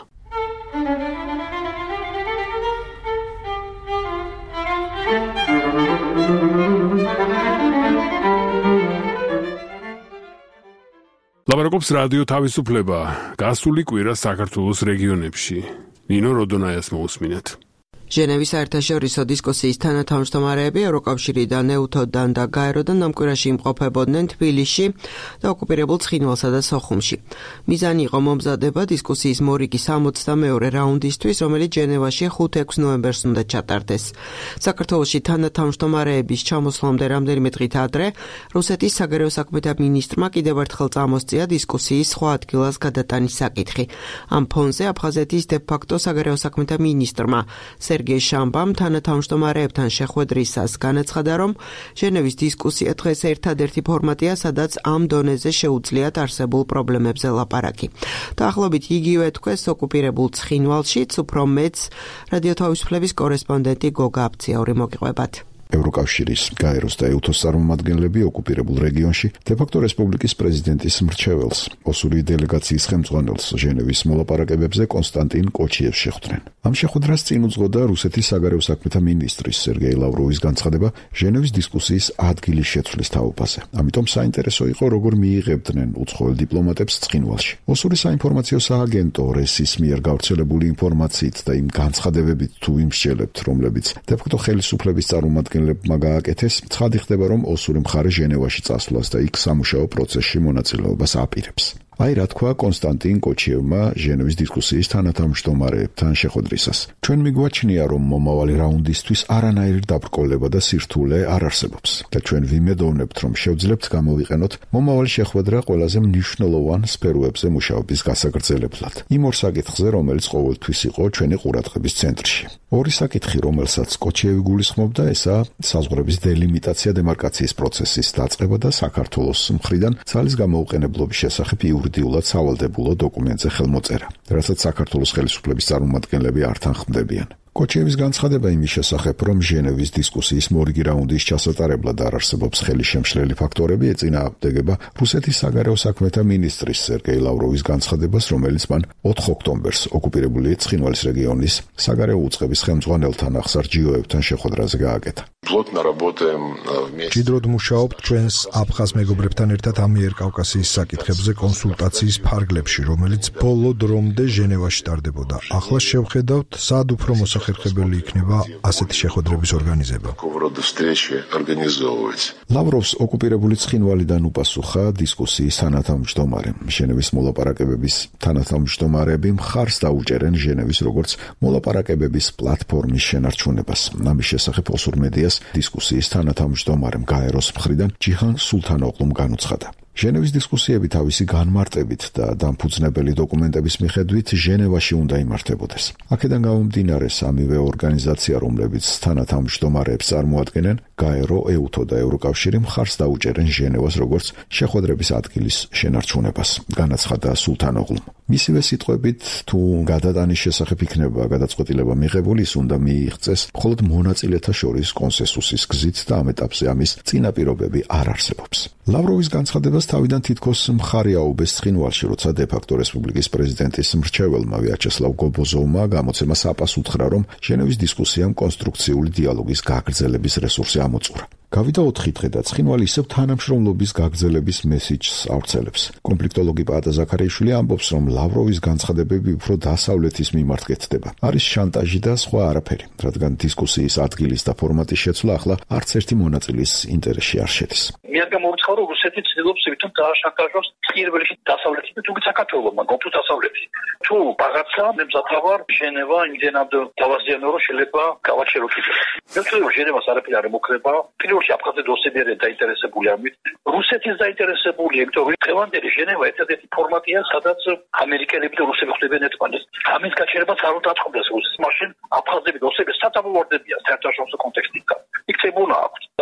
ლაპარაკობს რადიო თავისუფლება. გასული კვირა საქართველოს რეგიონებში. ნინო როდონაიას მოусმინეთ. ჟენევის საერთაშორისო დისკუსიის თანათავმჯდომარეები ევროკავშირიდან, ეუთოდან და გაეროდან ამ კვირაში იმყოფებოდნენ თბილისში და ოკუპირებულ ცხინვალსა და სოხუმში. მიზანი იყო მომზადება დისკუსიის მორიგის სამოცდამეორე რაუნდისთვის, რომელიც ჟენევაში ხუთ-ექვს ნოემბერს უნდა ჩატარდეს. საქართველოში თანათავმჯდომარეების ჩამოსვლამდე რამდენიმე დღით ადრე რუსეთის საგარეო საქმეთა მინისტრმა კიდევ ერთხელ წამოსწია დისკუსიის სხვა ადგილას გადატანის საკითხი. ამ ფონზე აფხაზეთის დე-ფაქტო საგარეო საქმეთა მინისტრმა სერგეი შამბამ თანათავმჯდომარეებთან შეხვედრისას განაცხადა, რომ ჟენევის დისკუსია დღეს ერთადერთი ფორმატია, სადაც ამ დონეზე შეუძლიათ არსებულ პრობლემებზე ლაპარაკი. დაახლოებით იგივე თქვეს ოკუპირებულ ცხინვალშიც, უფრო მეც რადიო თავისუფლების კორესპონდენტი გოგა აბციაური მოგიყვებათ. ევროკავშირის, გაეროს და ეუთოს წარმომადგენლები ოკუპირებულ რეგიონში დე-ფაქტო რესპუბლიკის პრეზიდენტის მრჩეველს, ოსური დელეგაციის ხელმძღვანელს ჟენევის მოლაპარაკებებზე კონსტანტინ კოჩიევს შეხვდნენ. ამ შეხვედრას წინ უძღოდა რუსეთის საგარეო საქმეთა მინისტრის სერგეი ლავროვის განცხადება ჟენევის დისკუსიის ადგილის შეცვლის თაობაზე. ამიტომ საინტერესო იყო, როგორ მიიღებდნენ უცხოელ დიპლომატებს ცხინვალში. ოსური საინფორმაციო სააგენტო რესის მიერ გავრცელებული ინფორმაციით და იმ განცხადებებით თუ იმსჯელებთ, რომლებიც დე-ფაქტო ხელისუფლების წარმომადგენლებმა გააკეთეს, ცხადი ხდება, რომ ოსური მხარე ჟენევაში წასვლას და იქ სამუშაო პროცესში მონაწილეობას აპირებს. აი რა თქვა კონსტანტინ კოჩიევმა ჟენევის დისკუსიის თანათავმჯდომარეებთან შეხვედრისას. ჩვენ მიგვაჩნია, რომ მომავალი რაუნდისთვის არანაირი დაბრკოლება და სირთულე არ არსებობს და ჩვენ ვიმედოვნებთ, რომ შევძლებთ გამოვიყენოთ მომავალი შეხვედრა ყველაზე მნიშვნელოვან სფეროებზე მუშაობის გასაგრძელებლად. იმ ორ საკითხზე, რომელიც ყოველთვის იყო ჩვენი ყურადღების ცენტრში. ორი საკითხი, რომელსაც კოჩიევი გულისხმობდა, ესაა საზღვრების დელიმიტაცია დემარკაციის პროცესის დაწყება და საქართველოს მხრიდან ძალის გამოუყენებლობის შესახებ იურიდიულად სავალდებულო დოკუმენტზე ხელმოწერა, რასაც საქართველოს ხელისუფლების წარმომადგენლები არ თანხმდებიან. კოჩიევის განცხადება იმის შესახებ, რომ ჟენევის დისკუსიის მორიგი რაუნდის ჩასატარებლად არ არსებობს ხელისშემშლელი ფაქტორები, ეწინააღმდეგება რუსეთის საგარეო საქმეთა მინისტრის სერგეი ლავროვის განცხადებას, რომელიც მან ოთხ ოქტომბერს ოკუპირებული ცხინვალის რეგიონის საგარეო უწყების ხელმძღვანელთან ახსარ ჯიოევთან შეხვედრაზე გააკეთა. ჭიდროდ მუშაობთ ჩვენს აფხაზ მეგობრებთან ერთად ამიერკავკასიის საკითხებზე კონსულტაციის ფარგლებში, რომელიც ბოლო დრომდე ჟენევაში ტარდებოდა. ახლა შევხედავთ, სად უფრო მოსახერხებელი იქნება ასეთი შეხვედრების ორგანიზება. ლავროვს ოკუპირებული ცხინვალიდან უპასუხა დისკუსიის თანათავმჯდომარემ. ჟენევის მოლაპარაკებების თანათავმჯდომარეები მხარს დაუჭერენ ჟენევის როგორც მოლაპარაკებების პლატფორმის შენარჩუნებას. ამის შესახებ ოსურ მედიას დისკუსიის თანათავმჯდომარემ გაეროს მხრიდან ჯიჰან სულთანოღლუმ განუცხადა. ჟენევის დისკუსიები თავისი განმარტებით და დამფუძნებელი დოკუმენტების მიხედვით ჟენევაში უნდა იმართებოდეს. აქედან გამომდინარე სამივე ორგანიზაცია, რომლებიც თანათავმჯდომარეებს წარმოადგენენ, გაერო, ეუთო და ევროკავშირი მხარს დაუჭერენ ჟენევას როგორც შეხვედრების ადგილის შენარჩუნებას, განაცხადა სულთანოღლუმ. მისივე სიტყვებით, თუ გადატანის შესახებ იქნება გადაწყვეტილება მიღებული, ის უნდა მიიღწეს მხოლოდ მონაწილეთა შორის კონსენსუსის გზით და ამ ეტაპზე ამის წინაპირობები არ არსებობს. ლავროვის განცხადებას თავიდან თითქოს მხარი აუბეს ცხინვალში, როცა დე-ფაქტო რესპუბლიკის პრეზიდენტის მრჩეველმა ვიაჩესლავ გობოზოვმა გამოცემას აპასუხა, რომ ჟენევის დისკუსიამ კონსტრუქციული დიალოგის გაგრძელების რესურსი ამოწურა. გავიდა ოთხი დღე და ცხინვალი ისევ თანამშრომლობის გაგრძელების მესიჯს ავრცელებს. კონფლიქტოლოგი პაატა ზაქარიაშვილი ამბობს, რომ ლავროვის განცხადებები უფრო დასავლეთის მიმართ კეთდება. არის შანტაჟი და სხვა არაფერი, რადგან დისკუსიის ადგილის და ფორმატის შეცვლა ახლა არც ერთი მონაწილის ინტერესში არ შედის. მე არ გამოვიწყო, რომ რუსეთი ცდილობს თვითონ დააშანტაჟოს პირველში დასავლეთი და თუმცა საქართველოსმა გოფუ დასავლეთი. თუ რაღაცა მე მზად ვარ, ჟენევა იმდენად დავაზიანო, რომ შეიძლება გავაჩერო კიდე. მე ვთვლი, რომ ჟენევას არაფერი არ ემუქრება. პირველში აფხაზეთი რუსები დაინტერესებული ამით. რუსეთის დაინტერესებული, იმიტომ რომ დღევანდელი ჟენევა ერთადერთი ფორმატია, სადაც ამერიკელები და რუსები ხდებიან ერთმანეთს. ამის გაჩერებას არ უნდა ათხოვდეს რუსეთს. მაშინ აფხაზები და რუსები სათამო ვარდებიან საერთაშორისო კონტექსტიდან. იქ წებულა აქვს. და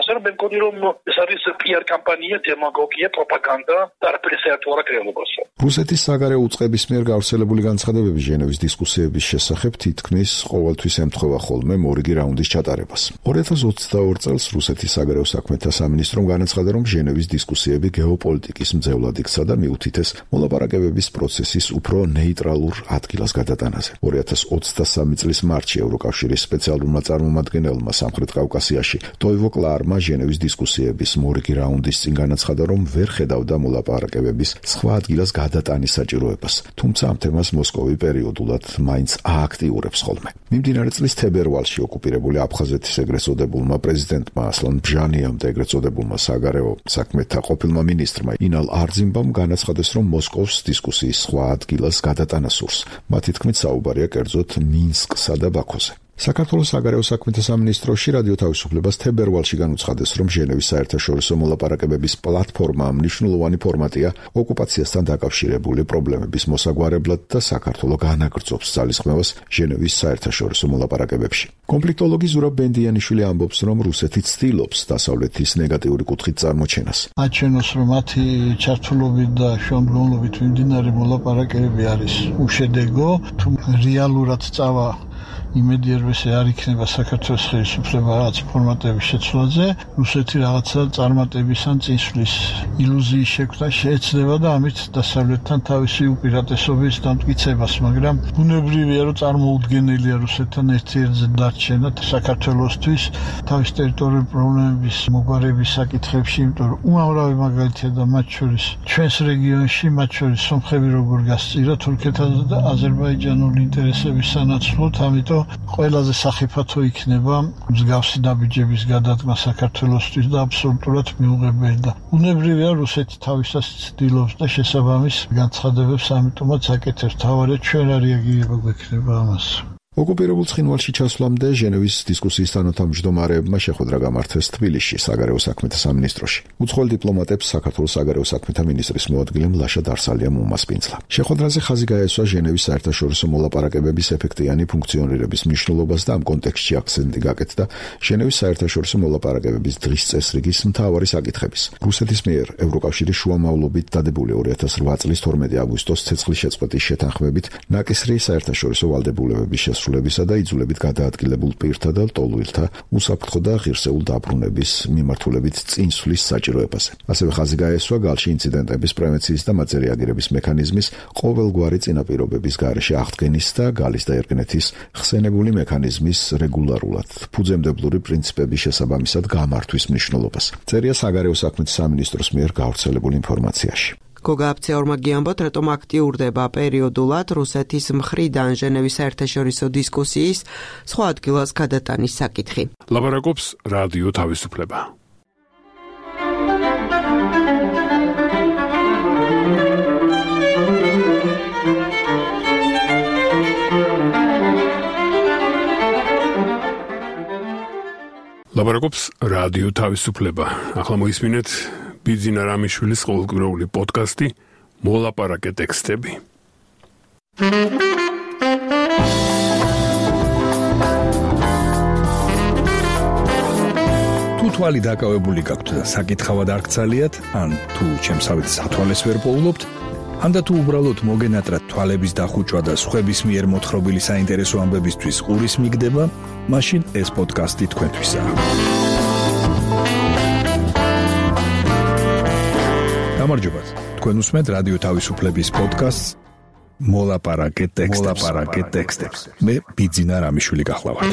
ասել մենք ունի რომ ეს არის պի ար կամպանია, դեմագոգია, პროპაგանդա, տարբեր საერთო-ეროვნულ. რუსეთის საგარეო უწყების მიერ გავრცელებული განცხადებები ჟენევის დისკუსიების შესახებ თითქმის ყოველთვის ემთხვევა ხოლმე მორიგი რაუნდის ჩატარებას. ორი ათას ოცდაორ წელს რუსეთის საგარეო საქმეთა სამინისტრომ განაცხადა, რომ ჟენევის დისკუსიები გეოპოლიტიკის მძევლად იქცა და მიუთითეს მოლაპარაკებების პროცესის უფრო ნეიტრალურ ადგილას გადატანაზე. ორი ათას ოცდასამი წლის მარტში ევროკავშირის სპეციალურმა წარმომადგენელმა სამხრეთ კავკასიაში ტოივო კლარმა ჟენევის დისკუსიების მორიგი რაუნდის წინ განაცხადა, რომ ვერ ხედავდა მოლაპარაკებების სხვა ადგილას გადატანის საჭიროებას. თუმცა ამ თემას მოსკოვი პერიოდულად მაინც ააქტიურებს ხოლმე. მიმდინარე წლის თებერვალში ოკუპირებული აფხაზეთის ეგრეთ წოდებულმა პრეზიდენტმა ასლან ბჟანიამ და ეგრეთ წოდებულმა საგარეო საქმეთა ყოფილმა მინისტრმა ინალ არძიმბამ განაცხადეს, რომ მოსკოვს დისკუსიის სხვა ადგილას გადატანა სურს. მათი თქმით საუბარია კერძოდ მინსკსა და ბაქოზე. საქართველოს საგარეო საქმეთა სამინისტროში რადიო თავისუფლებას თებერვალში განუცხადეს, რომ ჟენევის საერთაშორისო მოლაპარაკებების პლატფორმა მნიშვნელოვანი ფორმატია ოკუპაციასთან დაკავშირებული პრობლემების მოსაგვარებლად და საქართველოს განაგრძობს ძალისხმევას ჟენევის საერთაშორისო მოლაპარაკებებში. კონფლიქტოლოგი ზურაბ ბენდიანიშვილი ამბობს, რომ რუსეთი ცდილობს დასავლეთის ნეგატიური კუთხით წარმოჩენას. აჩვენოს, რომ მათი ჩართულობით და შუამდგომლობით მიმდინარე მოლაპარაკებები არის უშედეგო, თუ რეალურად წავა იმედი რვესე არ იქნება საქართველოს ხელისუფლება რაღაც ფორმატების შეცვლაზე, რუსეთი რაღაცა წარმატების ან წინსვლის ილუზიის შექმნა შეეცდება და ამით დასავლეთთან თავისი უპირატესობის დამტკიცებას, მაგრამ ბუნებრივია, რომ წარმოუდგენელია რუსეთთან ერთიერთზე დარჩენა საქართველოსთვის თავის ტერიტორიული პრობლემების მოგვარების საკითხებში, იმიტომ რომ უმამრავი მაგალითია და მათ შორის ჩვენს რეგიონში, მათ შორის სომხები როგორ გასწირა თურქეთსა და აზერბაიჯანული ინტერესების სანაცვლოდ, ამიტომ ყველაზე სახიფათო იქნება მსგავსი ნაბიჯების გადადგმა საქართველოსთვის და აბსოლუტურად მიუღებელი და ბუნებრივია რუსეთი თავისას ცდილობს და შესაბამის განცხადებებს ამიტომაც აკეთებს. თავარია ჩვენ რა რეაგირება გვექნება ამას. ოკუპირებულ ცხინვალში ჩასვლამდე ჟენევის დისკუსიის თანათავმჯდომარეებმა შეხვედრა გამართეს თბილისში საგარეო საქმეთა სამინისტროში. უცხოელ დიპლომატებს საქართველოს საგარეო საქმეთა მინისტრის მოადგილე მლაშა დარსალიამ უმასპინძლა. შეხვედრაზე ხაზი გაესვა ჟენევის საერთაშორისო მოლაპარაკებების ეფექტიანი ფუნქციონირების მნიშვნელობას და ამ კონტექსტში აქცენტი გაკეთდა ჟენევის საერთაშორისო მოლაპარაკებების დღის წესრიგის მთავარი საკითხების. რუსეთის მიერ ევროკავშირის შუამავლობით დადებული ორი ათას რვა წლის თორმეტი აგვისტოს ცეცხლის შეწყვეტის შეთანხმებით ნაკისრი საერთაშორისო ვალდებულებების შესრულებისა და იძულებით გადაადგილებულ პირთა და ლტოლვილთა უსაფრთხო და ღირსეულ დაბრუნების მიმართულებით წინსვლის საჭიროებაზე. ასევე ხაზი გაესვა გალში ინციდენტების პრევენციის და მათზე რეაგირების მექანიზმის ყოველგვარი წინაპირობების გარეშე აღდგენის და გალის და ერგნეთის ხსენებული მექანიზმის რეგულარულად ფუძემდებლური პრინციპების შესაბამისად გამართვის მნიშვნელობას. წერია საგარეო საქმეთა სამინისტროს მიერ გავრცელებულ ინფორმაციაში. გოგა აფცეორმა გიამბოთ, რატომ აქტიურდება პერიოდულად რუსეთის მხრიდან ჟენევის საერთაშორისო დისკუსიის სხვა ადგილას გადატანის საკითხი. ლაპარაკობს რადიო თავისუფლება. ლაპარაკობს რადიო თავისუფლება. ახლა მოისმინეთ ბიძინა რამიშვილის ყოველკვირეული პოდკასტი მოლაპარაკე ტექსტები. თუ თვალი დაკავებული გაქვთ და საკითხავად არ გცალიათ, ან თუ ჩემსავით სათვალეს ვერ პოულობთ, ან და თუ უბრალოდ მოგენატრათ თვალების დახუჭვა და სხვების მიერ მოთხრობილი საინტერესო ამბებისთვის ყურის მიგდება, მაშინ ეს პოდკასტი თქვენთვისაა. გამარჯობათ. თქვენ უსმენთ რადიო თავისუფლების პოდკასტს მოლაპარაკე ტექსტებს. მოლაპარაკე ტექსტებს. მე ბიძინა რამიშვილი გახლავართ.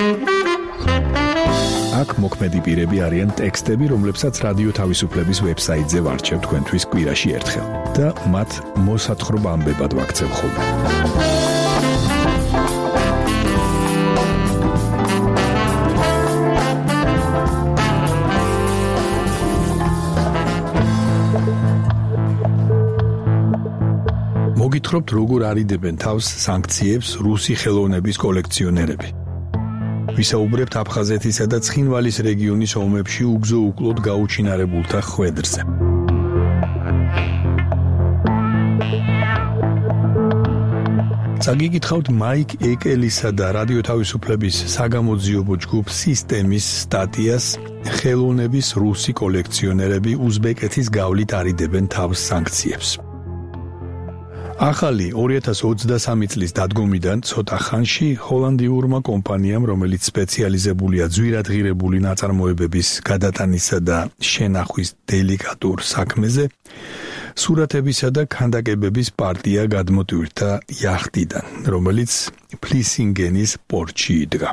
აქ მოქმედი პირები არიან ტექსტები, რომლებსაც რადიო თავისუფლების ვებსაიტზე ვარჩევ თქვენთვის კვირაში ერთხელ და მათ მოსათხრობა ამბებად ვაქცევ ხოლმე. მოგითხრობთ, როგორ არიდებენ თავს სანქციებს რუსი ხელოვნების კოლექციონერები. ვისაუბრებთ აფხაზეთისა და ცხინვალის რეგიონის ომებში უგზო უკლოდ გაუჩინარებულთა ხვედრზე. წაგიკითხავთ მაიკ ეკელისა და რადიო თავისუფლების საგამოძიებო ჯგუფ სისტემის სტატიას ხელოვნების რუსი კოლექციონერები უზბეკეთის გავლით არიდებენ თავს სანქციებს. ახალი ორი ათას ოცდასამი წლის დადგომიდან ცოტა ხანში ჰოლანდიურმა კომპანიამ, რომელიც სპეციალიზებულია ძვირადღირებული ნაწარმოებების გადატანისა და შენახვის დელიკატურ საქმეზე, სურათებისა და ქანდაკებების პარტია გადმოტვირთა იახტიდან, რომელიც ფლისინგენის პორტში იდგა.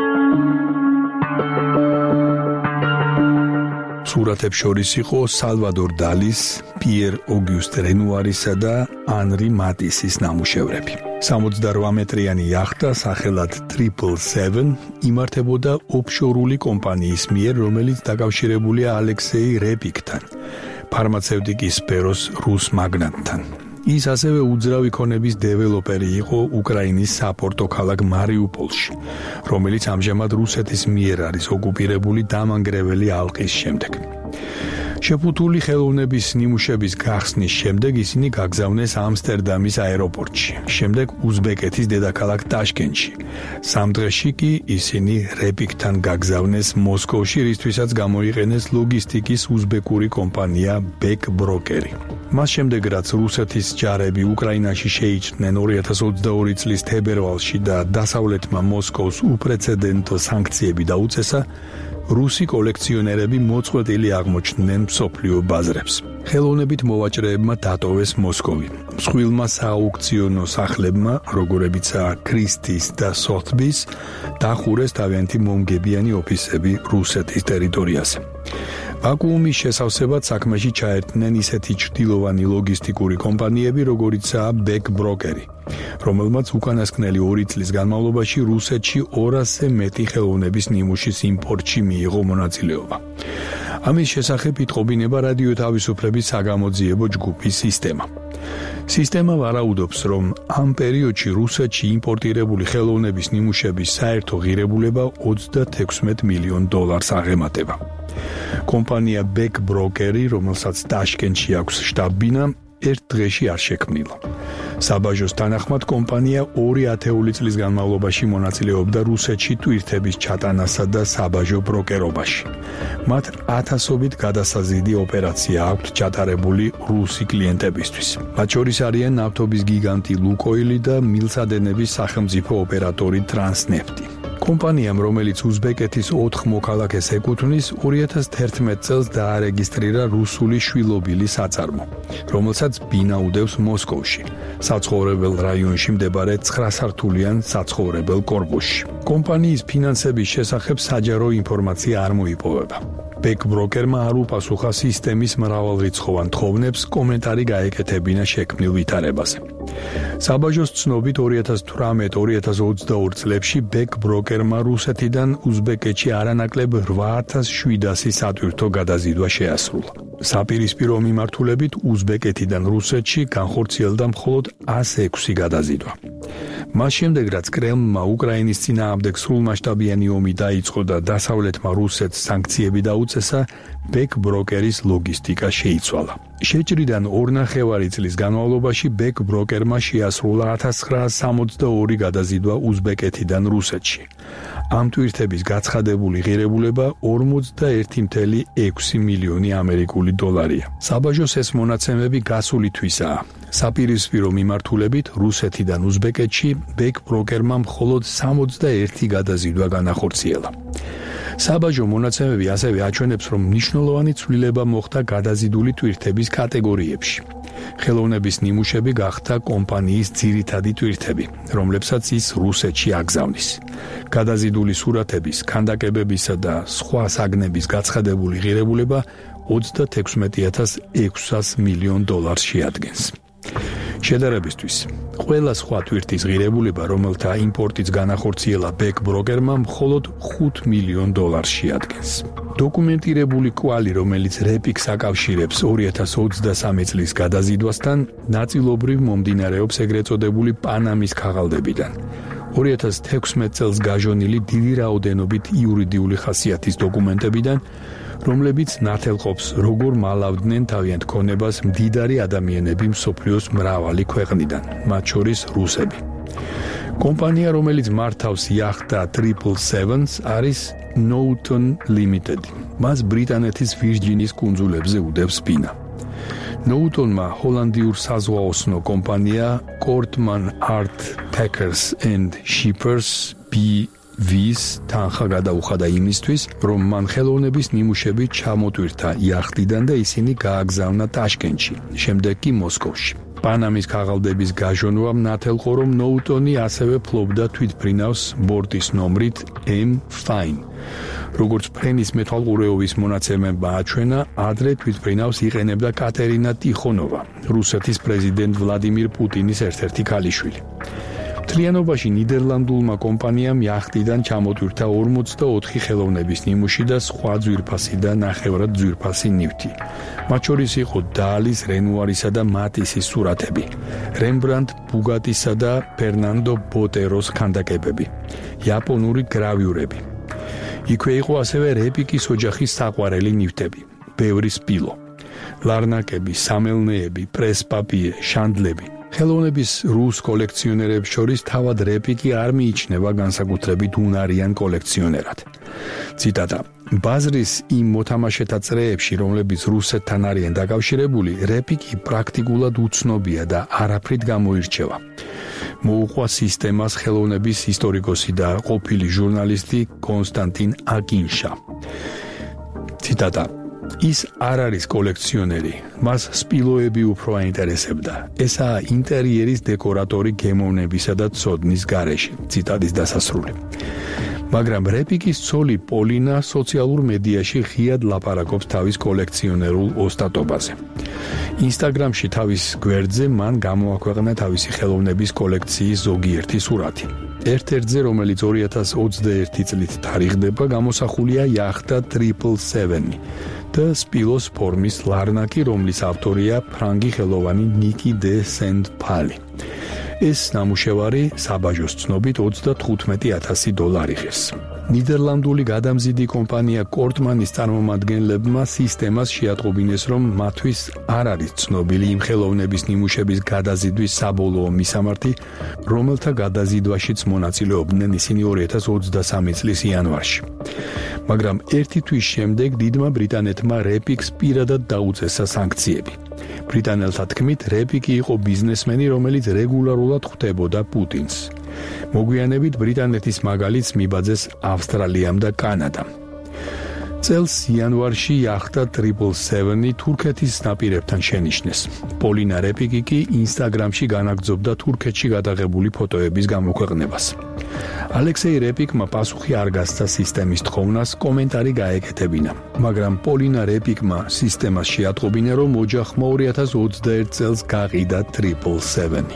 სურათებს შორის იყო სალვადორ დალის, პიერ ოგიუსტ რენუარისა და ანრი მატისის ნამუშევრები. სამოცდაოთხ მეტრიანი იახტა სახელად ტრიპლ სევენ იმართებოდა ოფშორული კომპანიის მიერ, რომელიც დაკავშირებულია ალექსეი რეპიკთან, ფარმაცევტიკის სფეროს რუს მაგნატთან. ის ასევე უძრავი ქონების დეველოპერი იყო უკრაინის საპორტო ქალაქ მარიუპოლში, რომელიც ამჟამად რუსეთის მიერ არის ოკუპირებული დამანგრეველი ალყის შემდეგ. შეფუთული ხელოვნების ნიმუშების გახსნის შემდეგ ისინი გაგზავნეს ამსტერდამის აეროპორტში, შემდეგ უზბეკეთის დედაქალაქ ტაშკენტში. სამ დღეში კი ისინი რეპიკთან გაგზავნეს მოსკოვში, რისთვისაც გამოიყენეს ლოგისტიკის უზბეკური კომპანია ბეკ ბროკერი. მას შემდეგ, რაც რუსეთის ჯარები უკრაინაში შეიჭრნენ ორი ათას ოცდაორი წლის თებერვალში და დასავლეთმა მოსკოვს უპრეცედენტო სანქციები დაუწესა, რუსი კოლექციონერები მოწყვეტილი აღმოჩნდნენ მსოფლიო ბაზრებს. ხელოვნებით მოვაჭრეებმა დატოვეს მოსკოვი. მსხვილმა სააუქციონო სახლებმა, როგორებიცაა ქრისტის და სოთბის, დახურეს თავიანთი მომგებიანი ოფისები რუსეთის ტერიტორიაზე. ვაკუუმის შესავსებად საქმეში ჩაერთნენ ისეთი ჭრილოვანი ლოგისტიკური კომპანიები, როგორიცაა ბეკ ბროკერი, რომელმაც უკანასკნელი ორი წლის განმავლობაში რუსეთში ორასზე მეტი ხელოვნების ნიმუშის იმპორტში მიიღო მონაწილეობა. ამის შესახებ იტყობინება რადიო თავისუფლების საგამოძიებო ჯგუფის სისტემა. სისტემა ვარაუდობს, რომ ამ პერიოდში რუსეთში იმპორტირებული ხელოვნების ნიმუშების საერთო ღირებულება ოცდათექვსმეტ მილიონ დოლარს აღემატება. კომპანია ბეკ ბროკერი, რომელსაც ტაშკენტში აქვს შტაბ-ბინა, ერთ დღეში არ შექმნილა. საბაჟოს თანახმად კომპანია ორი ათეული წლის განმავლობაში მონაწილეობდა რუსეთში ტვირთების ჩატანასა და საბაჟო ბროკერობაში. მათ ათასობით გადასაზიდი ოპერაცია აქვთ ჩატარებული რუსი კლიენტებისთვის. მათ შორის არიან ნავთობის გიგანტი ლუკოილი და მილსადენების სახელმწიფო ოპერატორი ტრანსნეფტი. კომპანიამ, რომელიც უზბეკეთის ოთხ მოქალაქეს ეკუთვნის, ორი ათას თერთმეტ წელს დაარეგისტრირა რუსული შვილობილი საწარმო, რომელსაც ბინაუდევს მოსკოვში, საცხოვრებელ რაიონში მდებარე ცხრასართულიან საცხოვრებელ კორპუსში. კომპანიის ფინანსების შესახებ საჯარო ინფორმაცია არ მოიპოვება. ბეკ ბროკერმა არ უპასუხა სისტემის მრავალრიცხოვან თხოვნებს კომენტარი გაეკეთებინა შექმნილ ვითარებაზე. საბაჟოს ცნობით ორი ათას თვრამეტ ორი ათას ოცდაორი წლებში ბეკ ბროკერმა რუსეთიდან უზბეკეთში არანაკლებ რვა ათას შვიდასი სატვირთო გადაზიდვა შეასრულა. საპირისპირო მიმართულებით უზბეკეთიდან რუსეთში განხორციელდა მხოლოდ ასი ექვსი გადაზიდვა. მას შემდეგ, რაც კრემლმა უკრაინის წინააღმდეგ სრულმასშტაბიანი ომი დაიწყო და დასავლეთმა რუსეთს სანქციები დაუწესა, ბეკ ბროკერის ლოგისტიკა შეიცვალა. შეჭრიდან ორნახევარი წლის განმავლობაში ბეკ ბროკერმა შეასრულა ათას ცხრაასი სამოცდაორი გადაზიდვა უზბეკეთიდან რუსეთში. ამ ტვირთების გაცხადებული ღირებულება ორმოცდაერთი წუთი ექვსი მილიონი ამერიკული დოლარია. საბაჟოს ეს მონაცემები გასული თვისაა. საპირისპირო მიმართულებით რუსეთიდან უზბეკეთში ბეკ ბროკერმა მხოლოდ სამოცდაერთი გადაზიდვა განახორციელა. საბაჟო მონაცემები ასევე აჩვენებს, რომ მნიშვნელოვანი ცვლილება მოხდა გადაზიდული ტვირთების კატეგორიებში. ხელოვნების ნიმუშები გახდა კომპანიის ძირითადი ტვირთები, რომლებსაც ის რუსეთში აგზავნის. გადაზიდული სურათების, ქანდაკებებისა და სხვა საგნების გაცხადებული ღირებულება ოცდათექვსმეტ ათას ექვსას მილიონ დოლარს შეადგენს. შედარებისთვის, ყველა სხვა ტვირთის ღირებულება, რომელთა იმპორტიც განახორციელა ბეკ ბროკერმა, მხოლოდ ხუთ მილიონ დოლარს შეადგენს. დოკუმენტირებული კვალი, რომელიც რეპიკს აკავშირებს ორი ათას ოცდასამი წლის გადაზიდვასთან, ნაწილობრივ მომდინარეობს ეგრეთ წოდებული პანამის ქაღალდებიდან. ორი ათას თექვსმეტ წელს გაჟონილი დიდი რაოდენობით იურიდიული ხასიათის დოკუმენტებიდან, რომლებიც ნათელყოფს, როგორ მალავდნენ თავიანთ ქონებას მდიდარი ადამიანები მსოფლიოს მრავალი ქვეყნიდან, მათ შორის რუსები. კომპანია, რომელიც მართავს იახტა triple seven-ს, არის Norton Limited. მას ბრიტანეთის ვირჯინის კუნძულებზე უდევს ბინა. Norton-მა ჰოლანდიურ საზღვაოსნო კომპანია Kortman Art Packers and Shippers B V-ს თანხა გადაუხადა იმისთვის, რომ მან ხელოვნების ნიმუშები ჩამოტვირთა იახტიდან და ისინი გააგზავნა ტაშკენტში, შემდეგ კი მოსკოვში. პანამის ქაღალდების გაჟონვამ ნათელყო, რომ Norton-ი ასევე ფლობდა თვითმფრინავს ბორტის ნომრით M Fine. როგორც ფრენის მეთვალყურეობის მონაცემებმა აჩვენა, ადრე თვითმფრინავს იყენებდა კატერინა ტიხონოვა, რუსეთის პრეზიდენტ ვლადიმირ პუტინის ერთ-ერთი ქალიშვილი. მთლიანობაში ნიდერლანდულმა კომპანიამ იახტიდან ჩამოტვირთა ორმოცდაოთხი ხელოვნების ნიმუში და სხვა ძვირფასი და ნახევრად ძვირფასი ნივთი. მათ შორის იყო დალის, რენუარისა და მატისის სურათები, რემბრანდ ბუგატისა და ფერნანდო ბოტეროს ქანდაკებები, იაპონური გრავიურები. იქვე იყო ასევე რეპიკის ოჯახის საყვარელი ნივთები, ბევრი სპილო, ლარნაკები, სამელნეები, პრესპაპიე, შანდლები. ხელოვნების რუს კოლექციონერებს შორის თავად რეპიკი არ მიიჩნევა განსაკუთრებით უნარიან კოლექციონერად. ციტატა: ბაზრის იმ მოთამაშეთა წრეებში, რომლებიც რუსეთთან არიან დაკავშირებული, რეპიკი პრაქტიკულად უცნობია და არაფრით გამოირჩევა. მოუყვა სისტემას ხელოვნების ისტორიკოსი და ყოფილი ჟურნალისტი კონსტანტინ აკინშა. ციტატა: ის არ არის კოლექციონერი, მას სპილოები უფრო აინტერესებდა. ესაა ინტერიერის დეკორატორი გემოვნებისა და ცოდნის გარეშე. ციტატის დასასრული. მაგრამ რეპიკის ცოლი პოლინა სოციალურ მედიაში ღიად ლაპარაკობს თავის კოლექციონერულ ოსტატობაზე. ინსტაგრამში თავის გვერდზე მან გამოაქვეყნა თავისი ხელოვნების კოლექციის ზოგიერთი სურათი. ერთ-ერთზე, რომელიც ორი ათას ოცდაერთი წლით თარიღდება, გამოსახულია იახტა triple seven-ი და სპილოს ფორმის ლარნაკი, რომლის ავტორია ფრანგი ხელოვანი ნიკი დე სენტ-ფალი. ეს ნამუშევარი საბაჟოს ცნობით ოცდათხუთმეტი ათასი დოლარი ღირს. ნიდერლანდული გადამზიდი კომპანია კორტმანის წარმომადგენლებმა სისტემას შეატყობინეს, რომ მათთვის არ არის ცნობილი იმ ხელოვნების ნიმუშების გადაზიდვის საბოლოო მისამართი, რომელთა გადაზიდვაშიც მონაწილეობდნენ ისინი ორი ათას ოცდასამი წლის იანვარში. მაგრამ ერთი თვის შემდეგ დიდმა ბრიტანეთმა რეპიკს პირადად დაუწესა სანქციები. ბრიტანელთა თქმით, რეპიკი იყო ბიზნესმენი, რომელიც რეგულარულად ხვდებოდა პუტინს. მოგვიანებით ბრიტანეთის მაგალითს მიბაძეს ავსტრალიამ და კანადამ. წელს იანვარში იახტა triple seven-ი თურქეთის ნაპირებთან შენიშნეს. პოლინა რეპიკი კი ინსტაგრამში განაგრძობდა თურქეთში გადაღებული ფოტოების გამოქვეყნებას. ალექსეი რეპიკმა პასუხი არ გასცა სისტემის თხოვნას, კომენტარი გაეკეთებინა, მაგრამ პოლინა რეპიკმა სისტემას შეატყობინა, რომ ოჯახმა ორი ათას ოცდაერთ წელს გაყიდა triple seven-ი.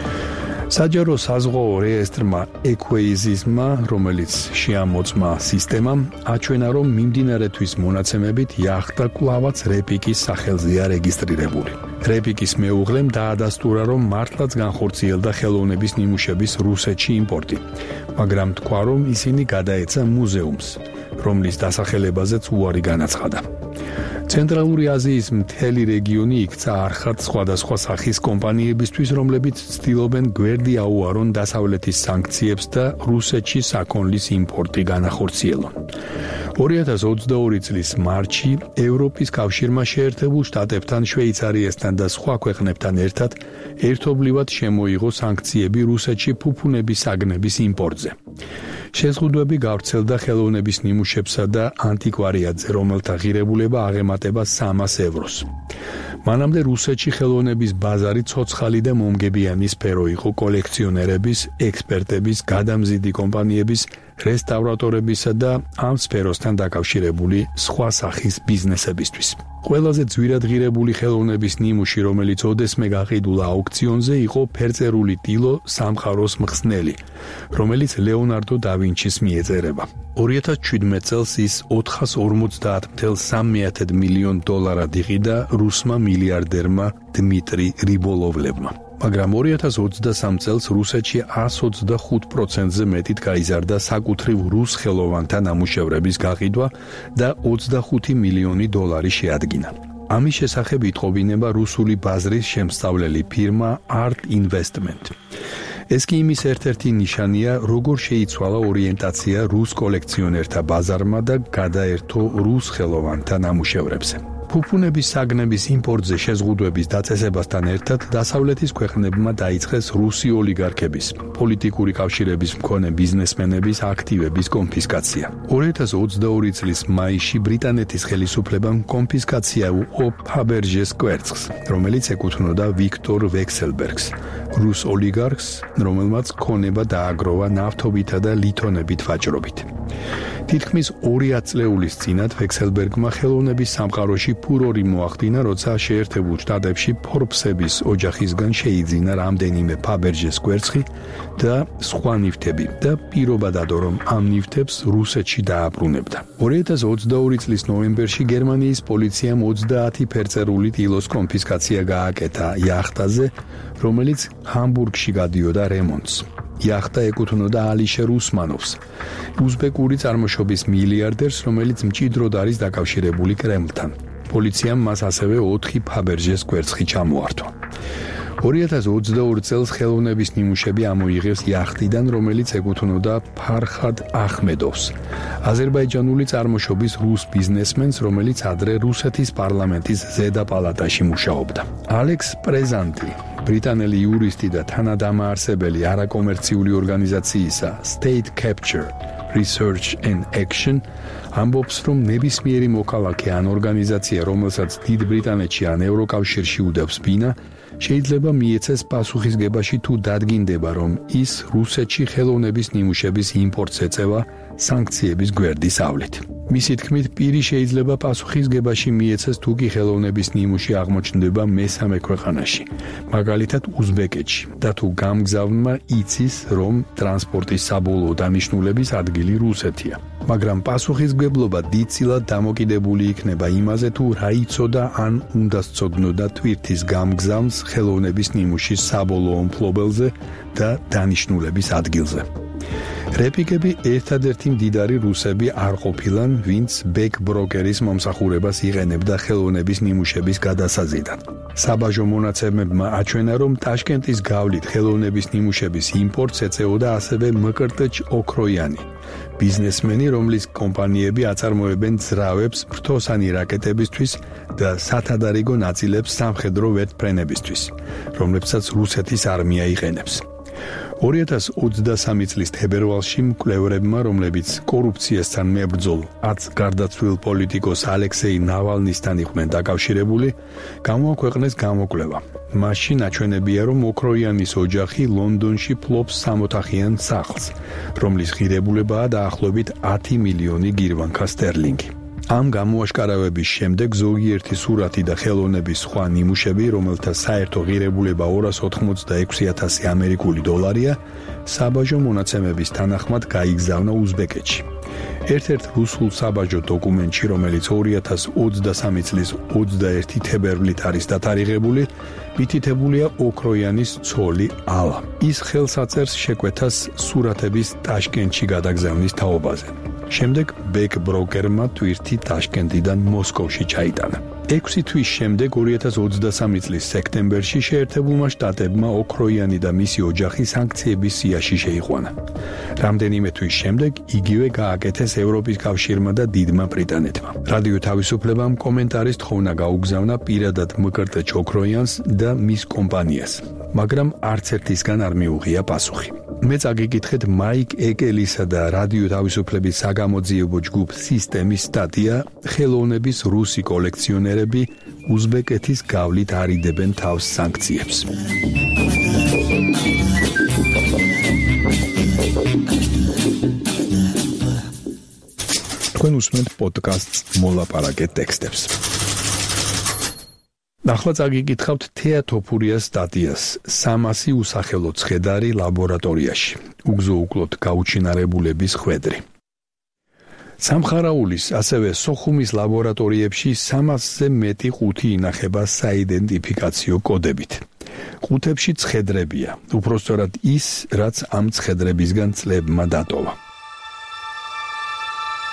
საჯარო საზღვაო რეესტრმა Equasis-მა, რომელიც შეამოწმა სისტემამ, აჩვენა, რომ მიმდინარე თვის მონაცემებით იახტა კვლავაც რეპიკის სახელზეა რეგისტრირებული. რეპიკის მეუღლემ დაადასტურა, რომ მართლაც განხორციელდა ხელოვნების ნიმუშების რუსეთში იმპორტი, მაგრამ თქვა, რომ ისინი გადაეცა მუზეუმს, რომლის დასახელებაზეც უარი განაცხადა. ცენტრალური აზიის მთელი რეგიონი იქცა არხად სხვადასხვა სახის კომპანიებისთვის, რომლებიც ცდილობენ გვერდი აუარონ დასავლეთის სანქციებს და რუსეთში საქონლის იმპორტი განახორციელონ. ორი ათას ოცდაორი წლის მარტში ევროპის კავშირმა შეერთებულ შტატებთან, შვეიცარიასთან და სხვა ქვეყნებთან ერთად ერთობლივად შემოიღო სანქციები რუსეთში ფუფუნების საგნების იმპორტზე. შეზღუდვები გავრცელდა ხელოვნების ნიმუშებსა და ანტიკვარიატზე, რომელთა ღირებულება აღემატება სამას ევროს. მანამდე რუსეთში ხელოვნების ბაზარი ცოცხალი და მომგებიანი სფერო იყო კოლექციონერების, ექსპერტების, გადამზიდი კომპანიების, რესტავრატორებისა და ამ სფეროსთან დაკავშირებული სხვა სახის ბიზნესებისთვის. ყველაზე ძვირად ღირებული ხელოვნების ნიმუში, რომელიც ოდესმე გაყიდულა აუქციონზე, იყო ფერწერული ტილო სამყაროს მხსნელი, რომელიც ლეონარდო და ვინჩის მიეწერება. ორი ათას შვიდმეტ წელს ის ოთხას ორმოცდაათ წუთი სამი მილიონ დოლარად იყიდა რუსმა მილიარდერმა დმიტრი რიბოლოვლებმა. მაგრამ ორი ათას ოცდასამ წელს რუსეთში εκατს ოცდახუთ პროცენტზე მეტით გაიზარდა საკუთრივ რუს ხელოვანთა ნამუშევრების გაყიდვა და ოცდახუთი მილიონი დოლარი შეადგინა. ამის შესახებ იტყობინება რუსული ბაზრის შემსწავლელი ფირმა Art Investment. ეს კი იმის ერთ-ერთი ნიშანია, როგორ შეიცვალა ორიენტაცია რუს კოლექციონერთა ბაზარმა და გადაერთო რუს ხელოვანთა ნამუშევრებზე. ფუფუნების საგნების იმპორტზე შეზღუდვების დაწესებასთან ერთად დასავლეთის ქვეყნებმა დაიწყეს რუსი ოლიგარქების, პოლიტიკური კავშირების მქონე ბიზნესმენების აქტივების კონფისკაცია. ორი ათას ოცდაორი წლის მაისში ბრიტანეთის ხელისუფლებამ კონფისკაცია უყო ფაბერჟეს კვერცხს, რომელიც ეკუთვნოდა ვიქტორ ვექსელბერგს, რუს ოლიგარქს, რომელმაც ქონება დააგროვა ნავთობითა და ლითონებით ვაჭრობით. თითქმის ორი ათწლეულის წინათ ვექსელბერგმა ხელოვნების სამყაროში ფურორი მოახდინა, როცა შეერთებულ შტატებში ფორბსების ოჯახისგან შეიძინა რამდენიმე ფაბერჟეს კვერცხი და სხვა ნივთები და პირობა დადო, რომ ამ ნივთებს რუსეთში დააბრუნებდა. ორი ათას ოცდაორი წლის ნოემბერში გერმანიის პოლიციამ ოცდაათი ფერწერული ტილოს კონფისკაცია გააკეთა იახტაზე, რომელიც ჰამბურგში გადიოდა რემონტს. იახტა ეკუთვნოდა ალიშერ უსმანოვს, უზბეკური წარმოშობის მილიარდერს, რომელიც მჭიდროდ არის დაკავშირებული კრემლთან. პოლიციამ მას ასევე ოთხი ფაბერჟეს კვერცხი ჩამოართვა. ორი ათას ოცდაორი წელს ხელოვნების ნიმუშები ამოიღეს იახტიდან, რომელიც ეკუთვნოდა ფარხად ახმედოვს, აზერბაიჯანული წარმოშობის რუს ბიზნესმენს, რომელიც ადრე რუსეთის პარლამენტის ზედა პალატაში მუშაობდა. ალექს პრეზანტი, ბრიტანელი იურისტი და თანადამაარსებელი არაკომერციული ორგანიზაციისა State Capture Research and Action ამბობს, რომ ნებისმიერი მოქალაქე ან ორგანიზაცია, რომელსაც დიდ ბრიტანეთში ან ევროკავშირში უდევს ბინა, შეიძლება მიეცეს პასუხისგებაში თუ დადგინდება, რომ ის რუსეთში ხელოვნების ნიმუშების იმპორტს ეწევა სანქციების გვერდის ავლით. მისი თქმით, პირი შეიძლება პასუხისგებაში მიეცეს თუ კი ხელოვნების ნიმუში აღმოჩნდება მესამე ქვეყანაში, მაგალითად უზბეკეთში, და თუ გამგზავრმა იცის, რომ ტრანსპორტის საბოლოო დანიშნულების ადგილი რუსეთია. მაგრამ პასუხისგებლობა დიდწილად დამოკიდებული იქნება იმაზე, თუ რა იცოდა ან უნდა სწოდნოდა ტვირთის გამგზავრს ხელოვნების ნიმუშის საბოლოო მფლობელზე და დანიშნულების ადგილზე. რეპიკები ერთადერთი მდიდარი რუსები არ ყოფილან, ვინც ბეკ ბროკერის მომსახურებას იყენებდა ხელოვნების ნიმუშების გადასაზიდად. საბაჟო მონაცემებმა აჩვენა, რომ ტაშკენტის გავლით ხელოვნების ნიმუშების იმპორტს ეწეოდა ასევე მკრტჩ ოქროიანი, ბიზნესმენი, რომლის კომპანიები აწარმოებენ ძრავებს ფრთოსანი რაკეტებისთვის და სათადარიგო ნაწილებს სამხედრო ვერტმფრენებისთვის, რომლებსაც რუსეთის არმია იყენებს. ორი ათას ოცდასამი წლის თებერვალში მკვლევრებმა, რომლებიც კორუფციასთან მებრძოლ ათ გარდაცვლილ პოლიტიკოს ალექსეი ნავალნისთან იყვნენ დაკავშირებული, გამოაქვეყნეს გამოკვლევა. მასში ნაჩვენებია, რომ ოქროიანის ოჯახი ლონდონში ფლობს სამოთახიან სახლს, რომლის ღირებულებაა დაახლოებით ათი მილიონი გირვანკა სტერლინგი. ამ გამოაშკარავების შემდეგ ზოგიერთი სურათი და ხელოვნების სხვა ნიმუშები, რომელთა საერთო ღირებულება ორას ოთხმოცდაექვსი ათასი ამერიკული დოლარია, საბაჟო მონაცემების თანახმად გაიგზავნა უზბეკეთში. ერთ-ერთ რუსულ საბაჟო დოკუმენტში, რომელიც ორი ათას ოცდასამი წლის ოცდაერთი თებერვლით არის დათარიღებული, მითითებულია ოქროიანის ცოლი ალა. ის ხელს აწერს შეკვეთას სურათების ტაშკენტში გადაგზავნის თაობაზე. შემდეგ ბეკ ბროკერმა ტვირთი ტაშკენტიდან მოსკოვში ჩაიტანა. ექვსი თვის შემდეგ ორი ათას ოცდასამი წლის სექტემბერში შეერთებულმა შტატებმა ოქროიანი და მისი ოჯახი სანქციების სიაში შეიყვანა. რამდენიმე თვის შემდეგ იგივე გააკეთეს ევროპის კავშირმა და დიდმა ბრიტანეთმა. რადიო თავისუფლებამ კომენტარის თხოვნა გაუგზავნა პირადად მკრტჩ ოქროიანს და მის კომპანიას, მაგრამ არც ერთისგან არ მიუღია პასუხი. მე წაგიკითხეთ მაიკ ეკელისა და რადიო თავისუფლების საგამოძიებო ჯგუფ სისტემის სტატია ხელოვნების რუსი კოლექციონერები უზბეკეთის გავლით არიდებენ თავს სანქციებს. თქვენ უსმენთ პოდკასტს მოლაპარაკე ტექსტებს. ახლა წაგიკითხავთ თეატოფურიას სტატიას სამასი უსახელო ცხედარი ლაბორატორიაში, უგზო-უკლოდ გაუჩინარებულების ხვედრი. სამხარაულის, ასევე სოხუმის ლაბორატორიებში სამასზე მეტი ყუთი ინახება საიდენტიფიკაციო კოდებით. ყუთებში ცხედრებია, უпроსტორად ის, რაც ამ ცხედრებისგან წლებმა დატოვა.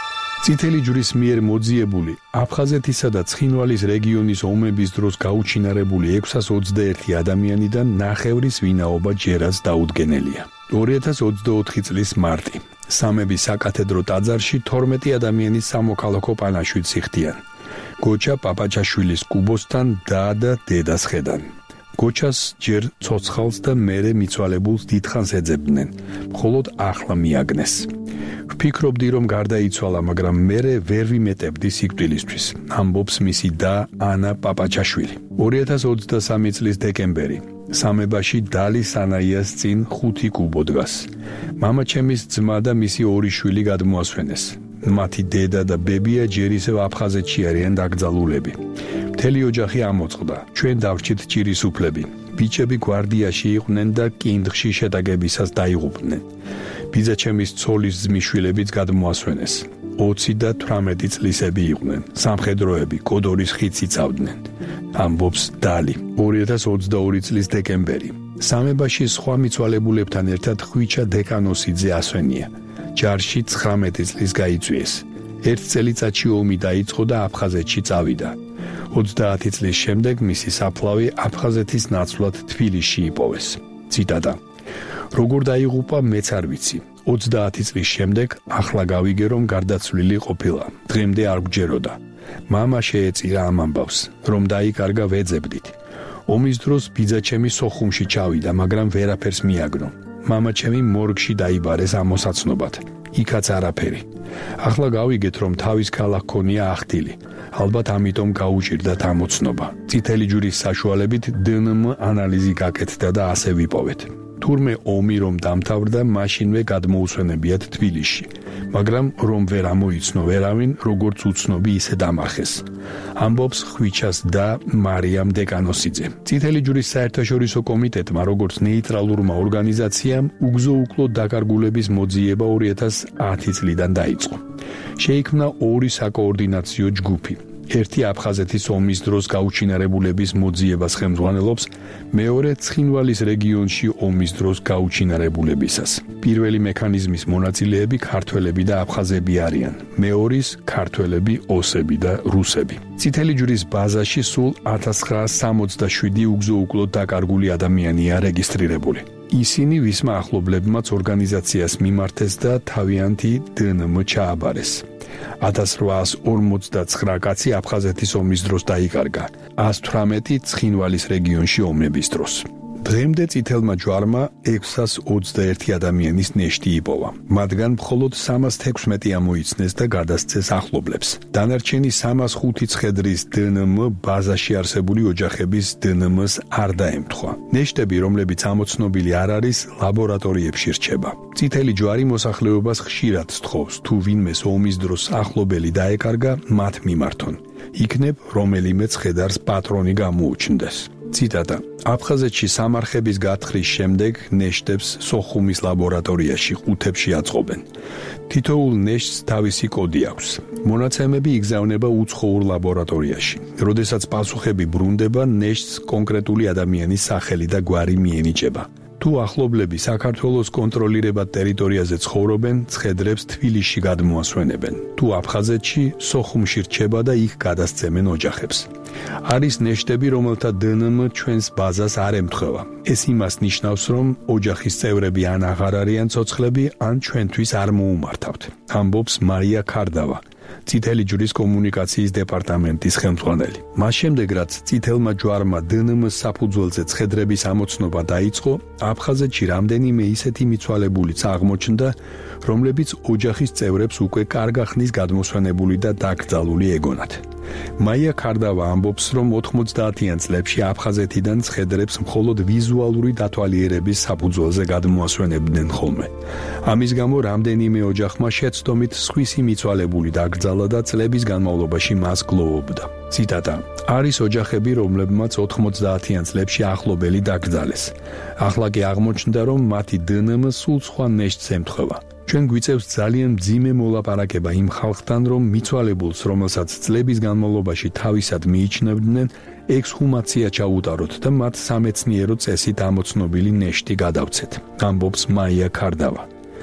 წითელი ჯვრის მიერ მოძიებული აფხაზეთისა და ცხინვალის რეგიონის ომების დროს გაუჩინარებული ექვსას ოცდაერთი ადამიანიდან ნახევრის ვინაობა ჯერაც დაუდგენელია. ორი ათას ოცდაოთხი წლის მარტი. სამების საკათედრო ტაძარში თორმეტი ადამიანის სამოქალაქო პანაშვიდს იხდიან. გოჩა პაპაჩაშვილის კუბოსთან და და დედას ხედან. გოჩას ჯერ ცოცხალს და მერე მიცვალებულს დიდხანს ეძებდნენ, მხოლოდ ახლა მიაგნეს. ვფიქრობდი, რომ გარდაიცვალა, მაგრამ მერე ვერ ვიმეტებდი სიკვდილისთვის, ამბობს მისი და ანა პაპაჩაშვილი. ორი ათას ოცდასამი წლის დეკემბერი. სამებაში დალი სანაიას წინ ხუთი კუბო დგას. მამაჩემის ძმა და მისი ორი შვილი გადმოასვენეს. მათი დედა და ბებია ჯერ ისევ აფხაზეთში არიან დაკრძალულები. მთელი ოჯახი ამოწყდა. ჩვენ დავრჩით ჭირის უფლები. ბიჭები გვარდიაში იყვნენ და კინდხში შეტაკებისას დაიღუპნენ. ბიძაჩემის ცოლის ძმისშვილებიც გადმოასვენეს. ოცი და თვრამეტი წლისები იყვნენ. სამხედროები კოდორის ხიდს იცავდნენ. ამბობს დალი. ორი ათას ოცდაორი წლის დეკემბერი. სამებაში სხვა მიცვალებულებთან ერთად ხვიჩა დეკანოსიძე ასვენია. ჯარში ცხრამეტი წლის გაიწვიეს. ერთ წელიწადში ომი დაიწყო და აფხაზეთში წავიდა. ოცდაათი წლის შემდეგ მისი საფლავი აფხაზეთის ნაცვლად თბილისში იპოვეს. ციტატა: როგორ დაიღუპა მეც არ ვიცი. ოცდაათი წლის შემდეგ ახლა გავიგე, რომ გარდაცვლილი ყოფილა. დღემდე არ გვჯეროდა. მამა შეეწირა ამ ამბავს, რომ დაიკარგა ვეძებდით. ომის დროს ბიძაჩემი სოხუმში ჩავიდა, მაგრამ ვერაფერს მიაგნო. მამაჩემი მორგში დაიბარეს ამოსაცნობად. იქაც არაფერი. ახლა გავიგეთ, რომ თავის ქალა ჰქონია ახტილი. ალბათ ამიტომ გაუჭირდათ ამოცნობა. წითელი ჯვრის საშუალებით დე ენ მ ანალიზი გაკეთდა და ასე ვიპოვეთ. თურმე ომი რომ დამთავრდა, მაშინვე გადმოუსვენებიათ თბილისში, მაგრამ რომ ვერ ამოიცნო ვერავინ, როგორც უცნობი ისე დამარხეს. ამბობს ხვიჩას და მარიამ დეკანოსიძე. წითელი ჯვრის საერთაშორისო კომიტეტმა, როგორც ნეიტრალურმა ორგანიზაციამ, უგზო-უკლო დაკარგულების მოძიება ორი ათას ათი წლიდან დაიწყო. შეიქმნა ორი საკოორდინაციო ჯგუფი. ერთი აფხაზეთის ომის დროს გაუჩინარებულების მოძიებას ხელმძღვანელობს, მეორე ცხინვალის რეგიონში ომის დროს გაუჩინარებულებისას. პირველი მექანიზმის მონაწილეები ქართველები და აფხაზები არიან, მეორის ქართველები, ოსები და რუსები. წითელი ჯვრის ბაზაში სულ ათას ცხრაას სამოცდაშვიდი უგზო-უკლო დაკარგული ადამიანია რეგისტრირებული. ისინი ვისმა ახლობლებმაც ორგანიზაციას მიმართეს და თავიანთი დე ენ მ ჩააბარეს. ათას რვაას ორმოცდაცხრა კაცი აფხაზეთის ომის დროს დაიკარგა, ას თვრამეტი ცხინვალის რეგიონში ომების დროს. დღემდე წითელმა ჯვარმა ექვსას ოცდაერთი ადამიანის ნეშტი იპოვა. მათგან მხოლოდ სამას თექვსმეტი ამოიცნეს და გადასცეს ახლობლებს. დანარჩენი სამას ხუთი ცხედრის დე ენ მ ბაზაში არსებული ოჯახების დე ენ მ-ს არ დაემთხვა. ნეშტები, რომლებიც ამოცნობილი არ არის, ლაბორატორიებში რჩება. წითელი ჯვარი მოსახლეობას ხშირად სთხოვს, თუ ვინმეს ომის დროს ახლობელი დაეკარგა, მათ მიმართონ. იქნებ რომელიმე ცხედარს პატრონი გამოუჩნდეს. ციტატა: აფხაზეთში სამარხების გათხრის შემდეგ ნეშტებს სოხუმის ლაბორატორიაში ყუთებში აწყობენ. თითოეულ ნეშტს თავისი კოდი აქვს. მონაცემები იგზავნება უცხოურ ლაბორატორიაში. როდესაც პასუხები ბრუნდება, ნეშტს კონკრეტული ადამიანის სახელი და გვარი მიენიჭება. თუ ახლობლები საქართველოს კონტროლირებად ტერიტორიაზე ცხოვრობენ, ცხედრებს თბილისში გადმოასვენებენ. თუ აფხაზეთში, სოხუმში რჩება და იქ გადასცემენ ოჯახებს. არის ნეშტები, რომელთა დე ენ მ ჩვენს ბაზას არ ემთხვევა. ეს იმას ნიშნავს, რომ ოჯახის წევრები ან აღარ არიან ცოცხლები, ან ჩვენთვის არ მოუმართავთ. ამბობს მარია ქარდავა, წითელი ჯვრის კომუნიკაციის დეპარტამენტის ხელმძღვანელი. მას შემდეგ, რაც წითელმა ჯვარმა დე ენ მ-ს საფუძველზე ცხედრების ამოცნობა დაიწყო, აფხაზეთში რამდენიმე ისეთი მიცვალებულიც აღმოჩნდა, რომლებიც ოჯახის წევრებს უკვე კარგახნის გადმოსვენებული და დაკრძალული ეგონათ. მაია ქარდავა ამბობს, რომ ოთხმოცდაათიან წლებში აფხაზეთიდან ცხედრებს მხოლოდ ვიზუალური დათვალიერების საფუძველზე გადმოასვენებდნენ ხოლმე. ამის გამო რამდენიმე ოჯახმა შეცდომით სხვისი მიცვალებული დაკრძალა და წლების განმავლობაში მას გლოვობდა. ციტატა: არის ოჯახები, რომლებმაც ოთხმოცდაათიან წლებში ახლობელი დაკრძალეს. ახლა კი აღმოჩნდა, რომ მათი დე ენ მ სულ სხვა ნეშტს ემთხვევა. ჩვენ გვიწევს ძალიან მძიმე მოლაპარაკება იმ ხალხთან, რომ მიცვალებულს, რომელსაც წლების განმავლობაში თავისად მიიჩნევდნენ, ექსჰუმაცია ჩაუტაროთ და მათ სამეცნიერო წესით ამოცნობილი ნეშტი გადავცეთ. ამბობს მაია ქარდავა.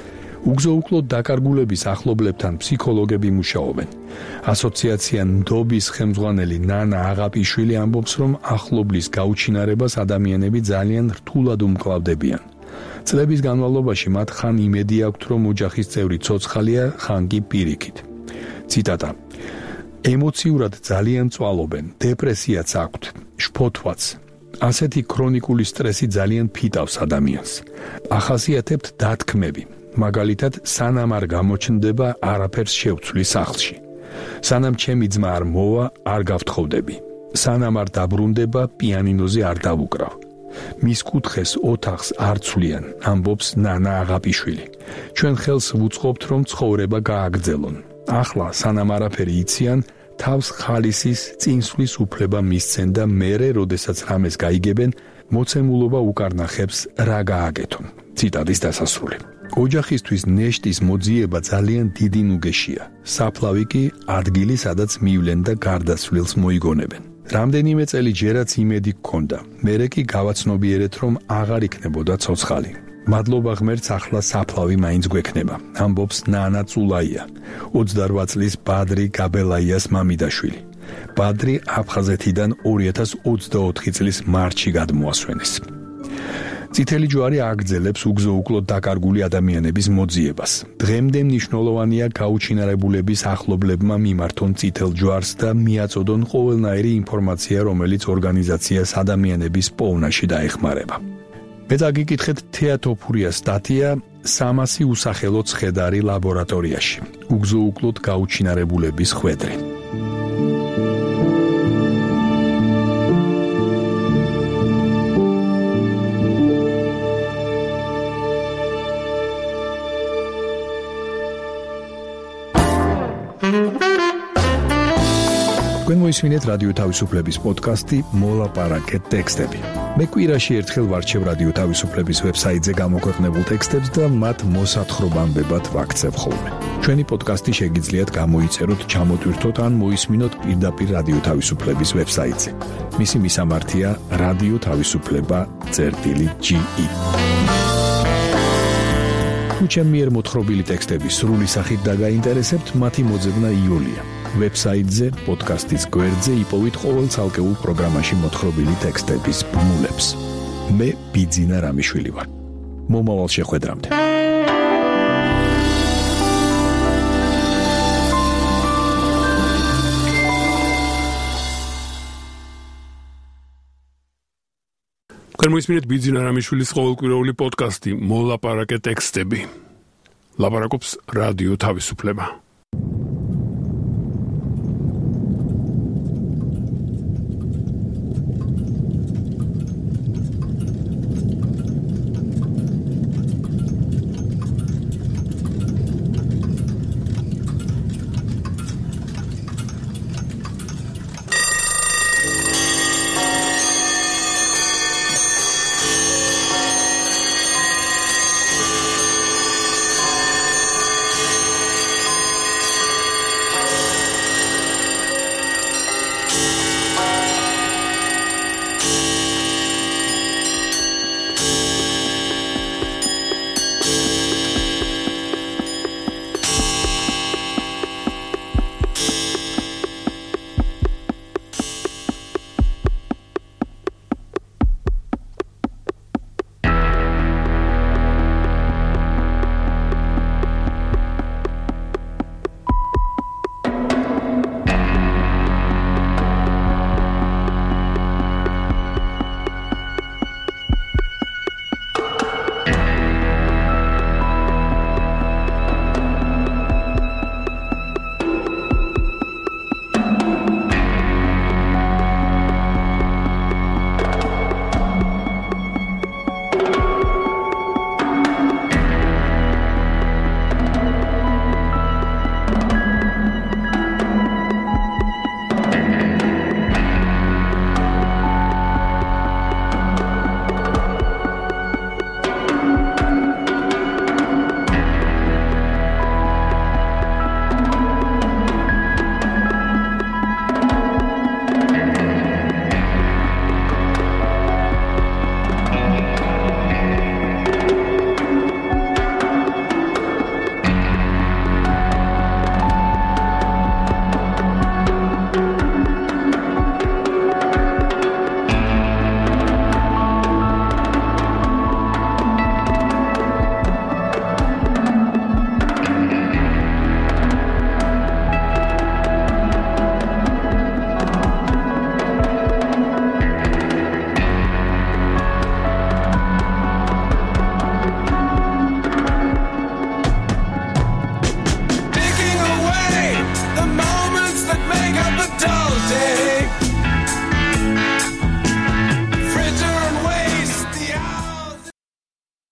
უგზო-უკლოდ დაკარგულების ახლობლებთან ფსიქოლოგები მუშაობენ. ასოციაცია ნდობის ხელმძღვანელი ნანა აღაპიშვილი ამბობს, რომ ახლობლის გაუჩინარებას ადამიანები ძალიან რთულად უმკლავდებიან. წლების განმავლობაში მათ ხან იმედი აქვთ, რომ ოჯახის წევრი ცოცხალია, ხან კი პირიქით. ციტატა: ემოციურად ძალიან წვალობენ, დეპრესიაც აქვთ, შფოთვაც. ასეთი ქრონიკული სტრესი ძალიან ფიტავს ადამიანს. ახასიათებთ დათქმები. მაგალითად, სანამ არ გამოჩნდება არაფერს შევცვლი სახლში. სანამ ჩემი ძმა არ მოვა, არ გავთხოვდები. სანამ არ დაბრუნდება, პიანინოზე არ დავუკრავ. მის კუთხეს ოთახს არ ცვლიან, ამბობს ნანა აღაპიშვილი. ჩვენ ხელს ვუწყობთ, რომ ცხოვრება გააგრძელონ. ახლა, სანამ არაფერი იციან, თავს ხალისის წინსვლის უფლება მისცენ და მერე, როდესაც რამეს გაიგებენ, მოცემულობა უკარნახებს რა გააკეთონ. ციტატის დასასრული. ოჯახისთვის ნეშტის მოძიება ძალიან დიდი ნუგეშია. საფლავი კი ადგილი, სადაც მივლენ და გარდაცვლილს მოიგონებენ. რამდენიმე წელი ჯერაც იმედი გქონდა. მერე კი გავაცნობიერეთ, რომ აღარ იქნებოდა ცოცხალი. მადლობა ღმერთს, ახლა საფლავი მაინც გვექნება, ამბობს ნანა წულაია, ოცდარვა წლის ბადრი გაბელაიას მამიდაშვილი. ბადრი აფხაზეთიდან ორი ათას ოცდაოთხი წლის მარტში გადმოასვენეს. წითელი ჯვარი აგრძელებს უგზო-უკლოდ დაკარგული ადამიანების მოძიებას. დღემდე მნიშვნელოვანია გაუჩინარებულების ახლობლებმა მიმართონ წითელ ჯვარს და მიაწოდონ ყოველნაირი ინფორმაცია, რომელიც ორგანიზაციას ადამიანების პოვნაში დაეხმარება. მე დაგიკითხეთ თეატოფურიას სტატია სამასი უსახელო ცხედარი ლაბორატორიაში. უგზო-უკლოდ გაუჩინარებულების ხვედრი. მოისმინეთ რადიო თავისუფლების პოდკასტი მოლაპარაკე ტექსტები. მე კვირაში ერთხელ ვარჩევ რადიო თავისუფლების ვებსაიტზე გამოქვეყნებულ ტექსტებს და მათ მოსათხრობამდებად ვაქცევ ხოლმე. ჩვენი პოდკასტი შეგიძლიათ გამოიწეროთ, ჩამოტვირთოთ ან მოისმინოთ პირდაპირ რადიო თავისუფლების ვებსაიტზე. მისი მისამართია რადიო თავისუფლება წერტილი ჯი ი. თუ ჩემი მიერ მოთხრობილი ტექსტები სრული სახით დაგაინტერესებთ, მათი მოძებნა იოლია. ვებსაიტზე, პოდკასტის გვერდზე იპოვით ყოველ ცალკეულ პროგრამაში მოთხრობილი ტექსტების ბმულებს. მე ბიძინა რამიშვილი ვარ. მომავალ შეხვედრამდე. მოისმინეთ ბიძინა რამიშვილის ყოველკვირეული პოდკასტი მოლაპარაკე ტექსტები. ლაპარაკობს რადიო თავისუფლება.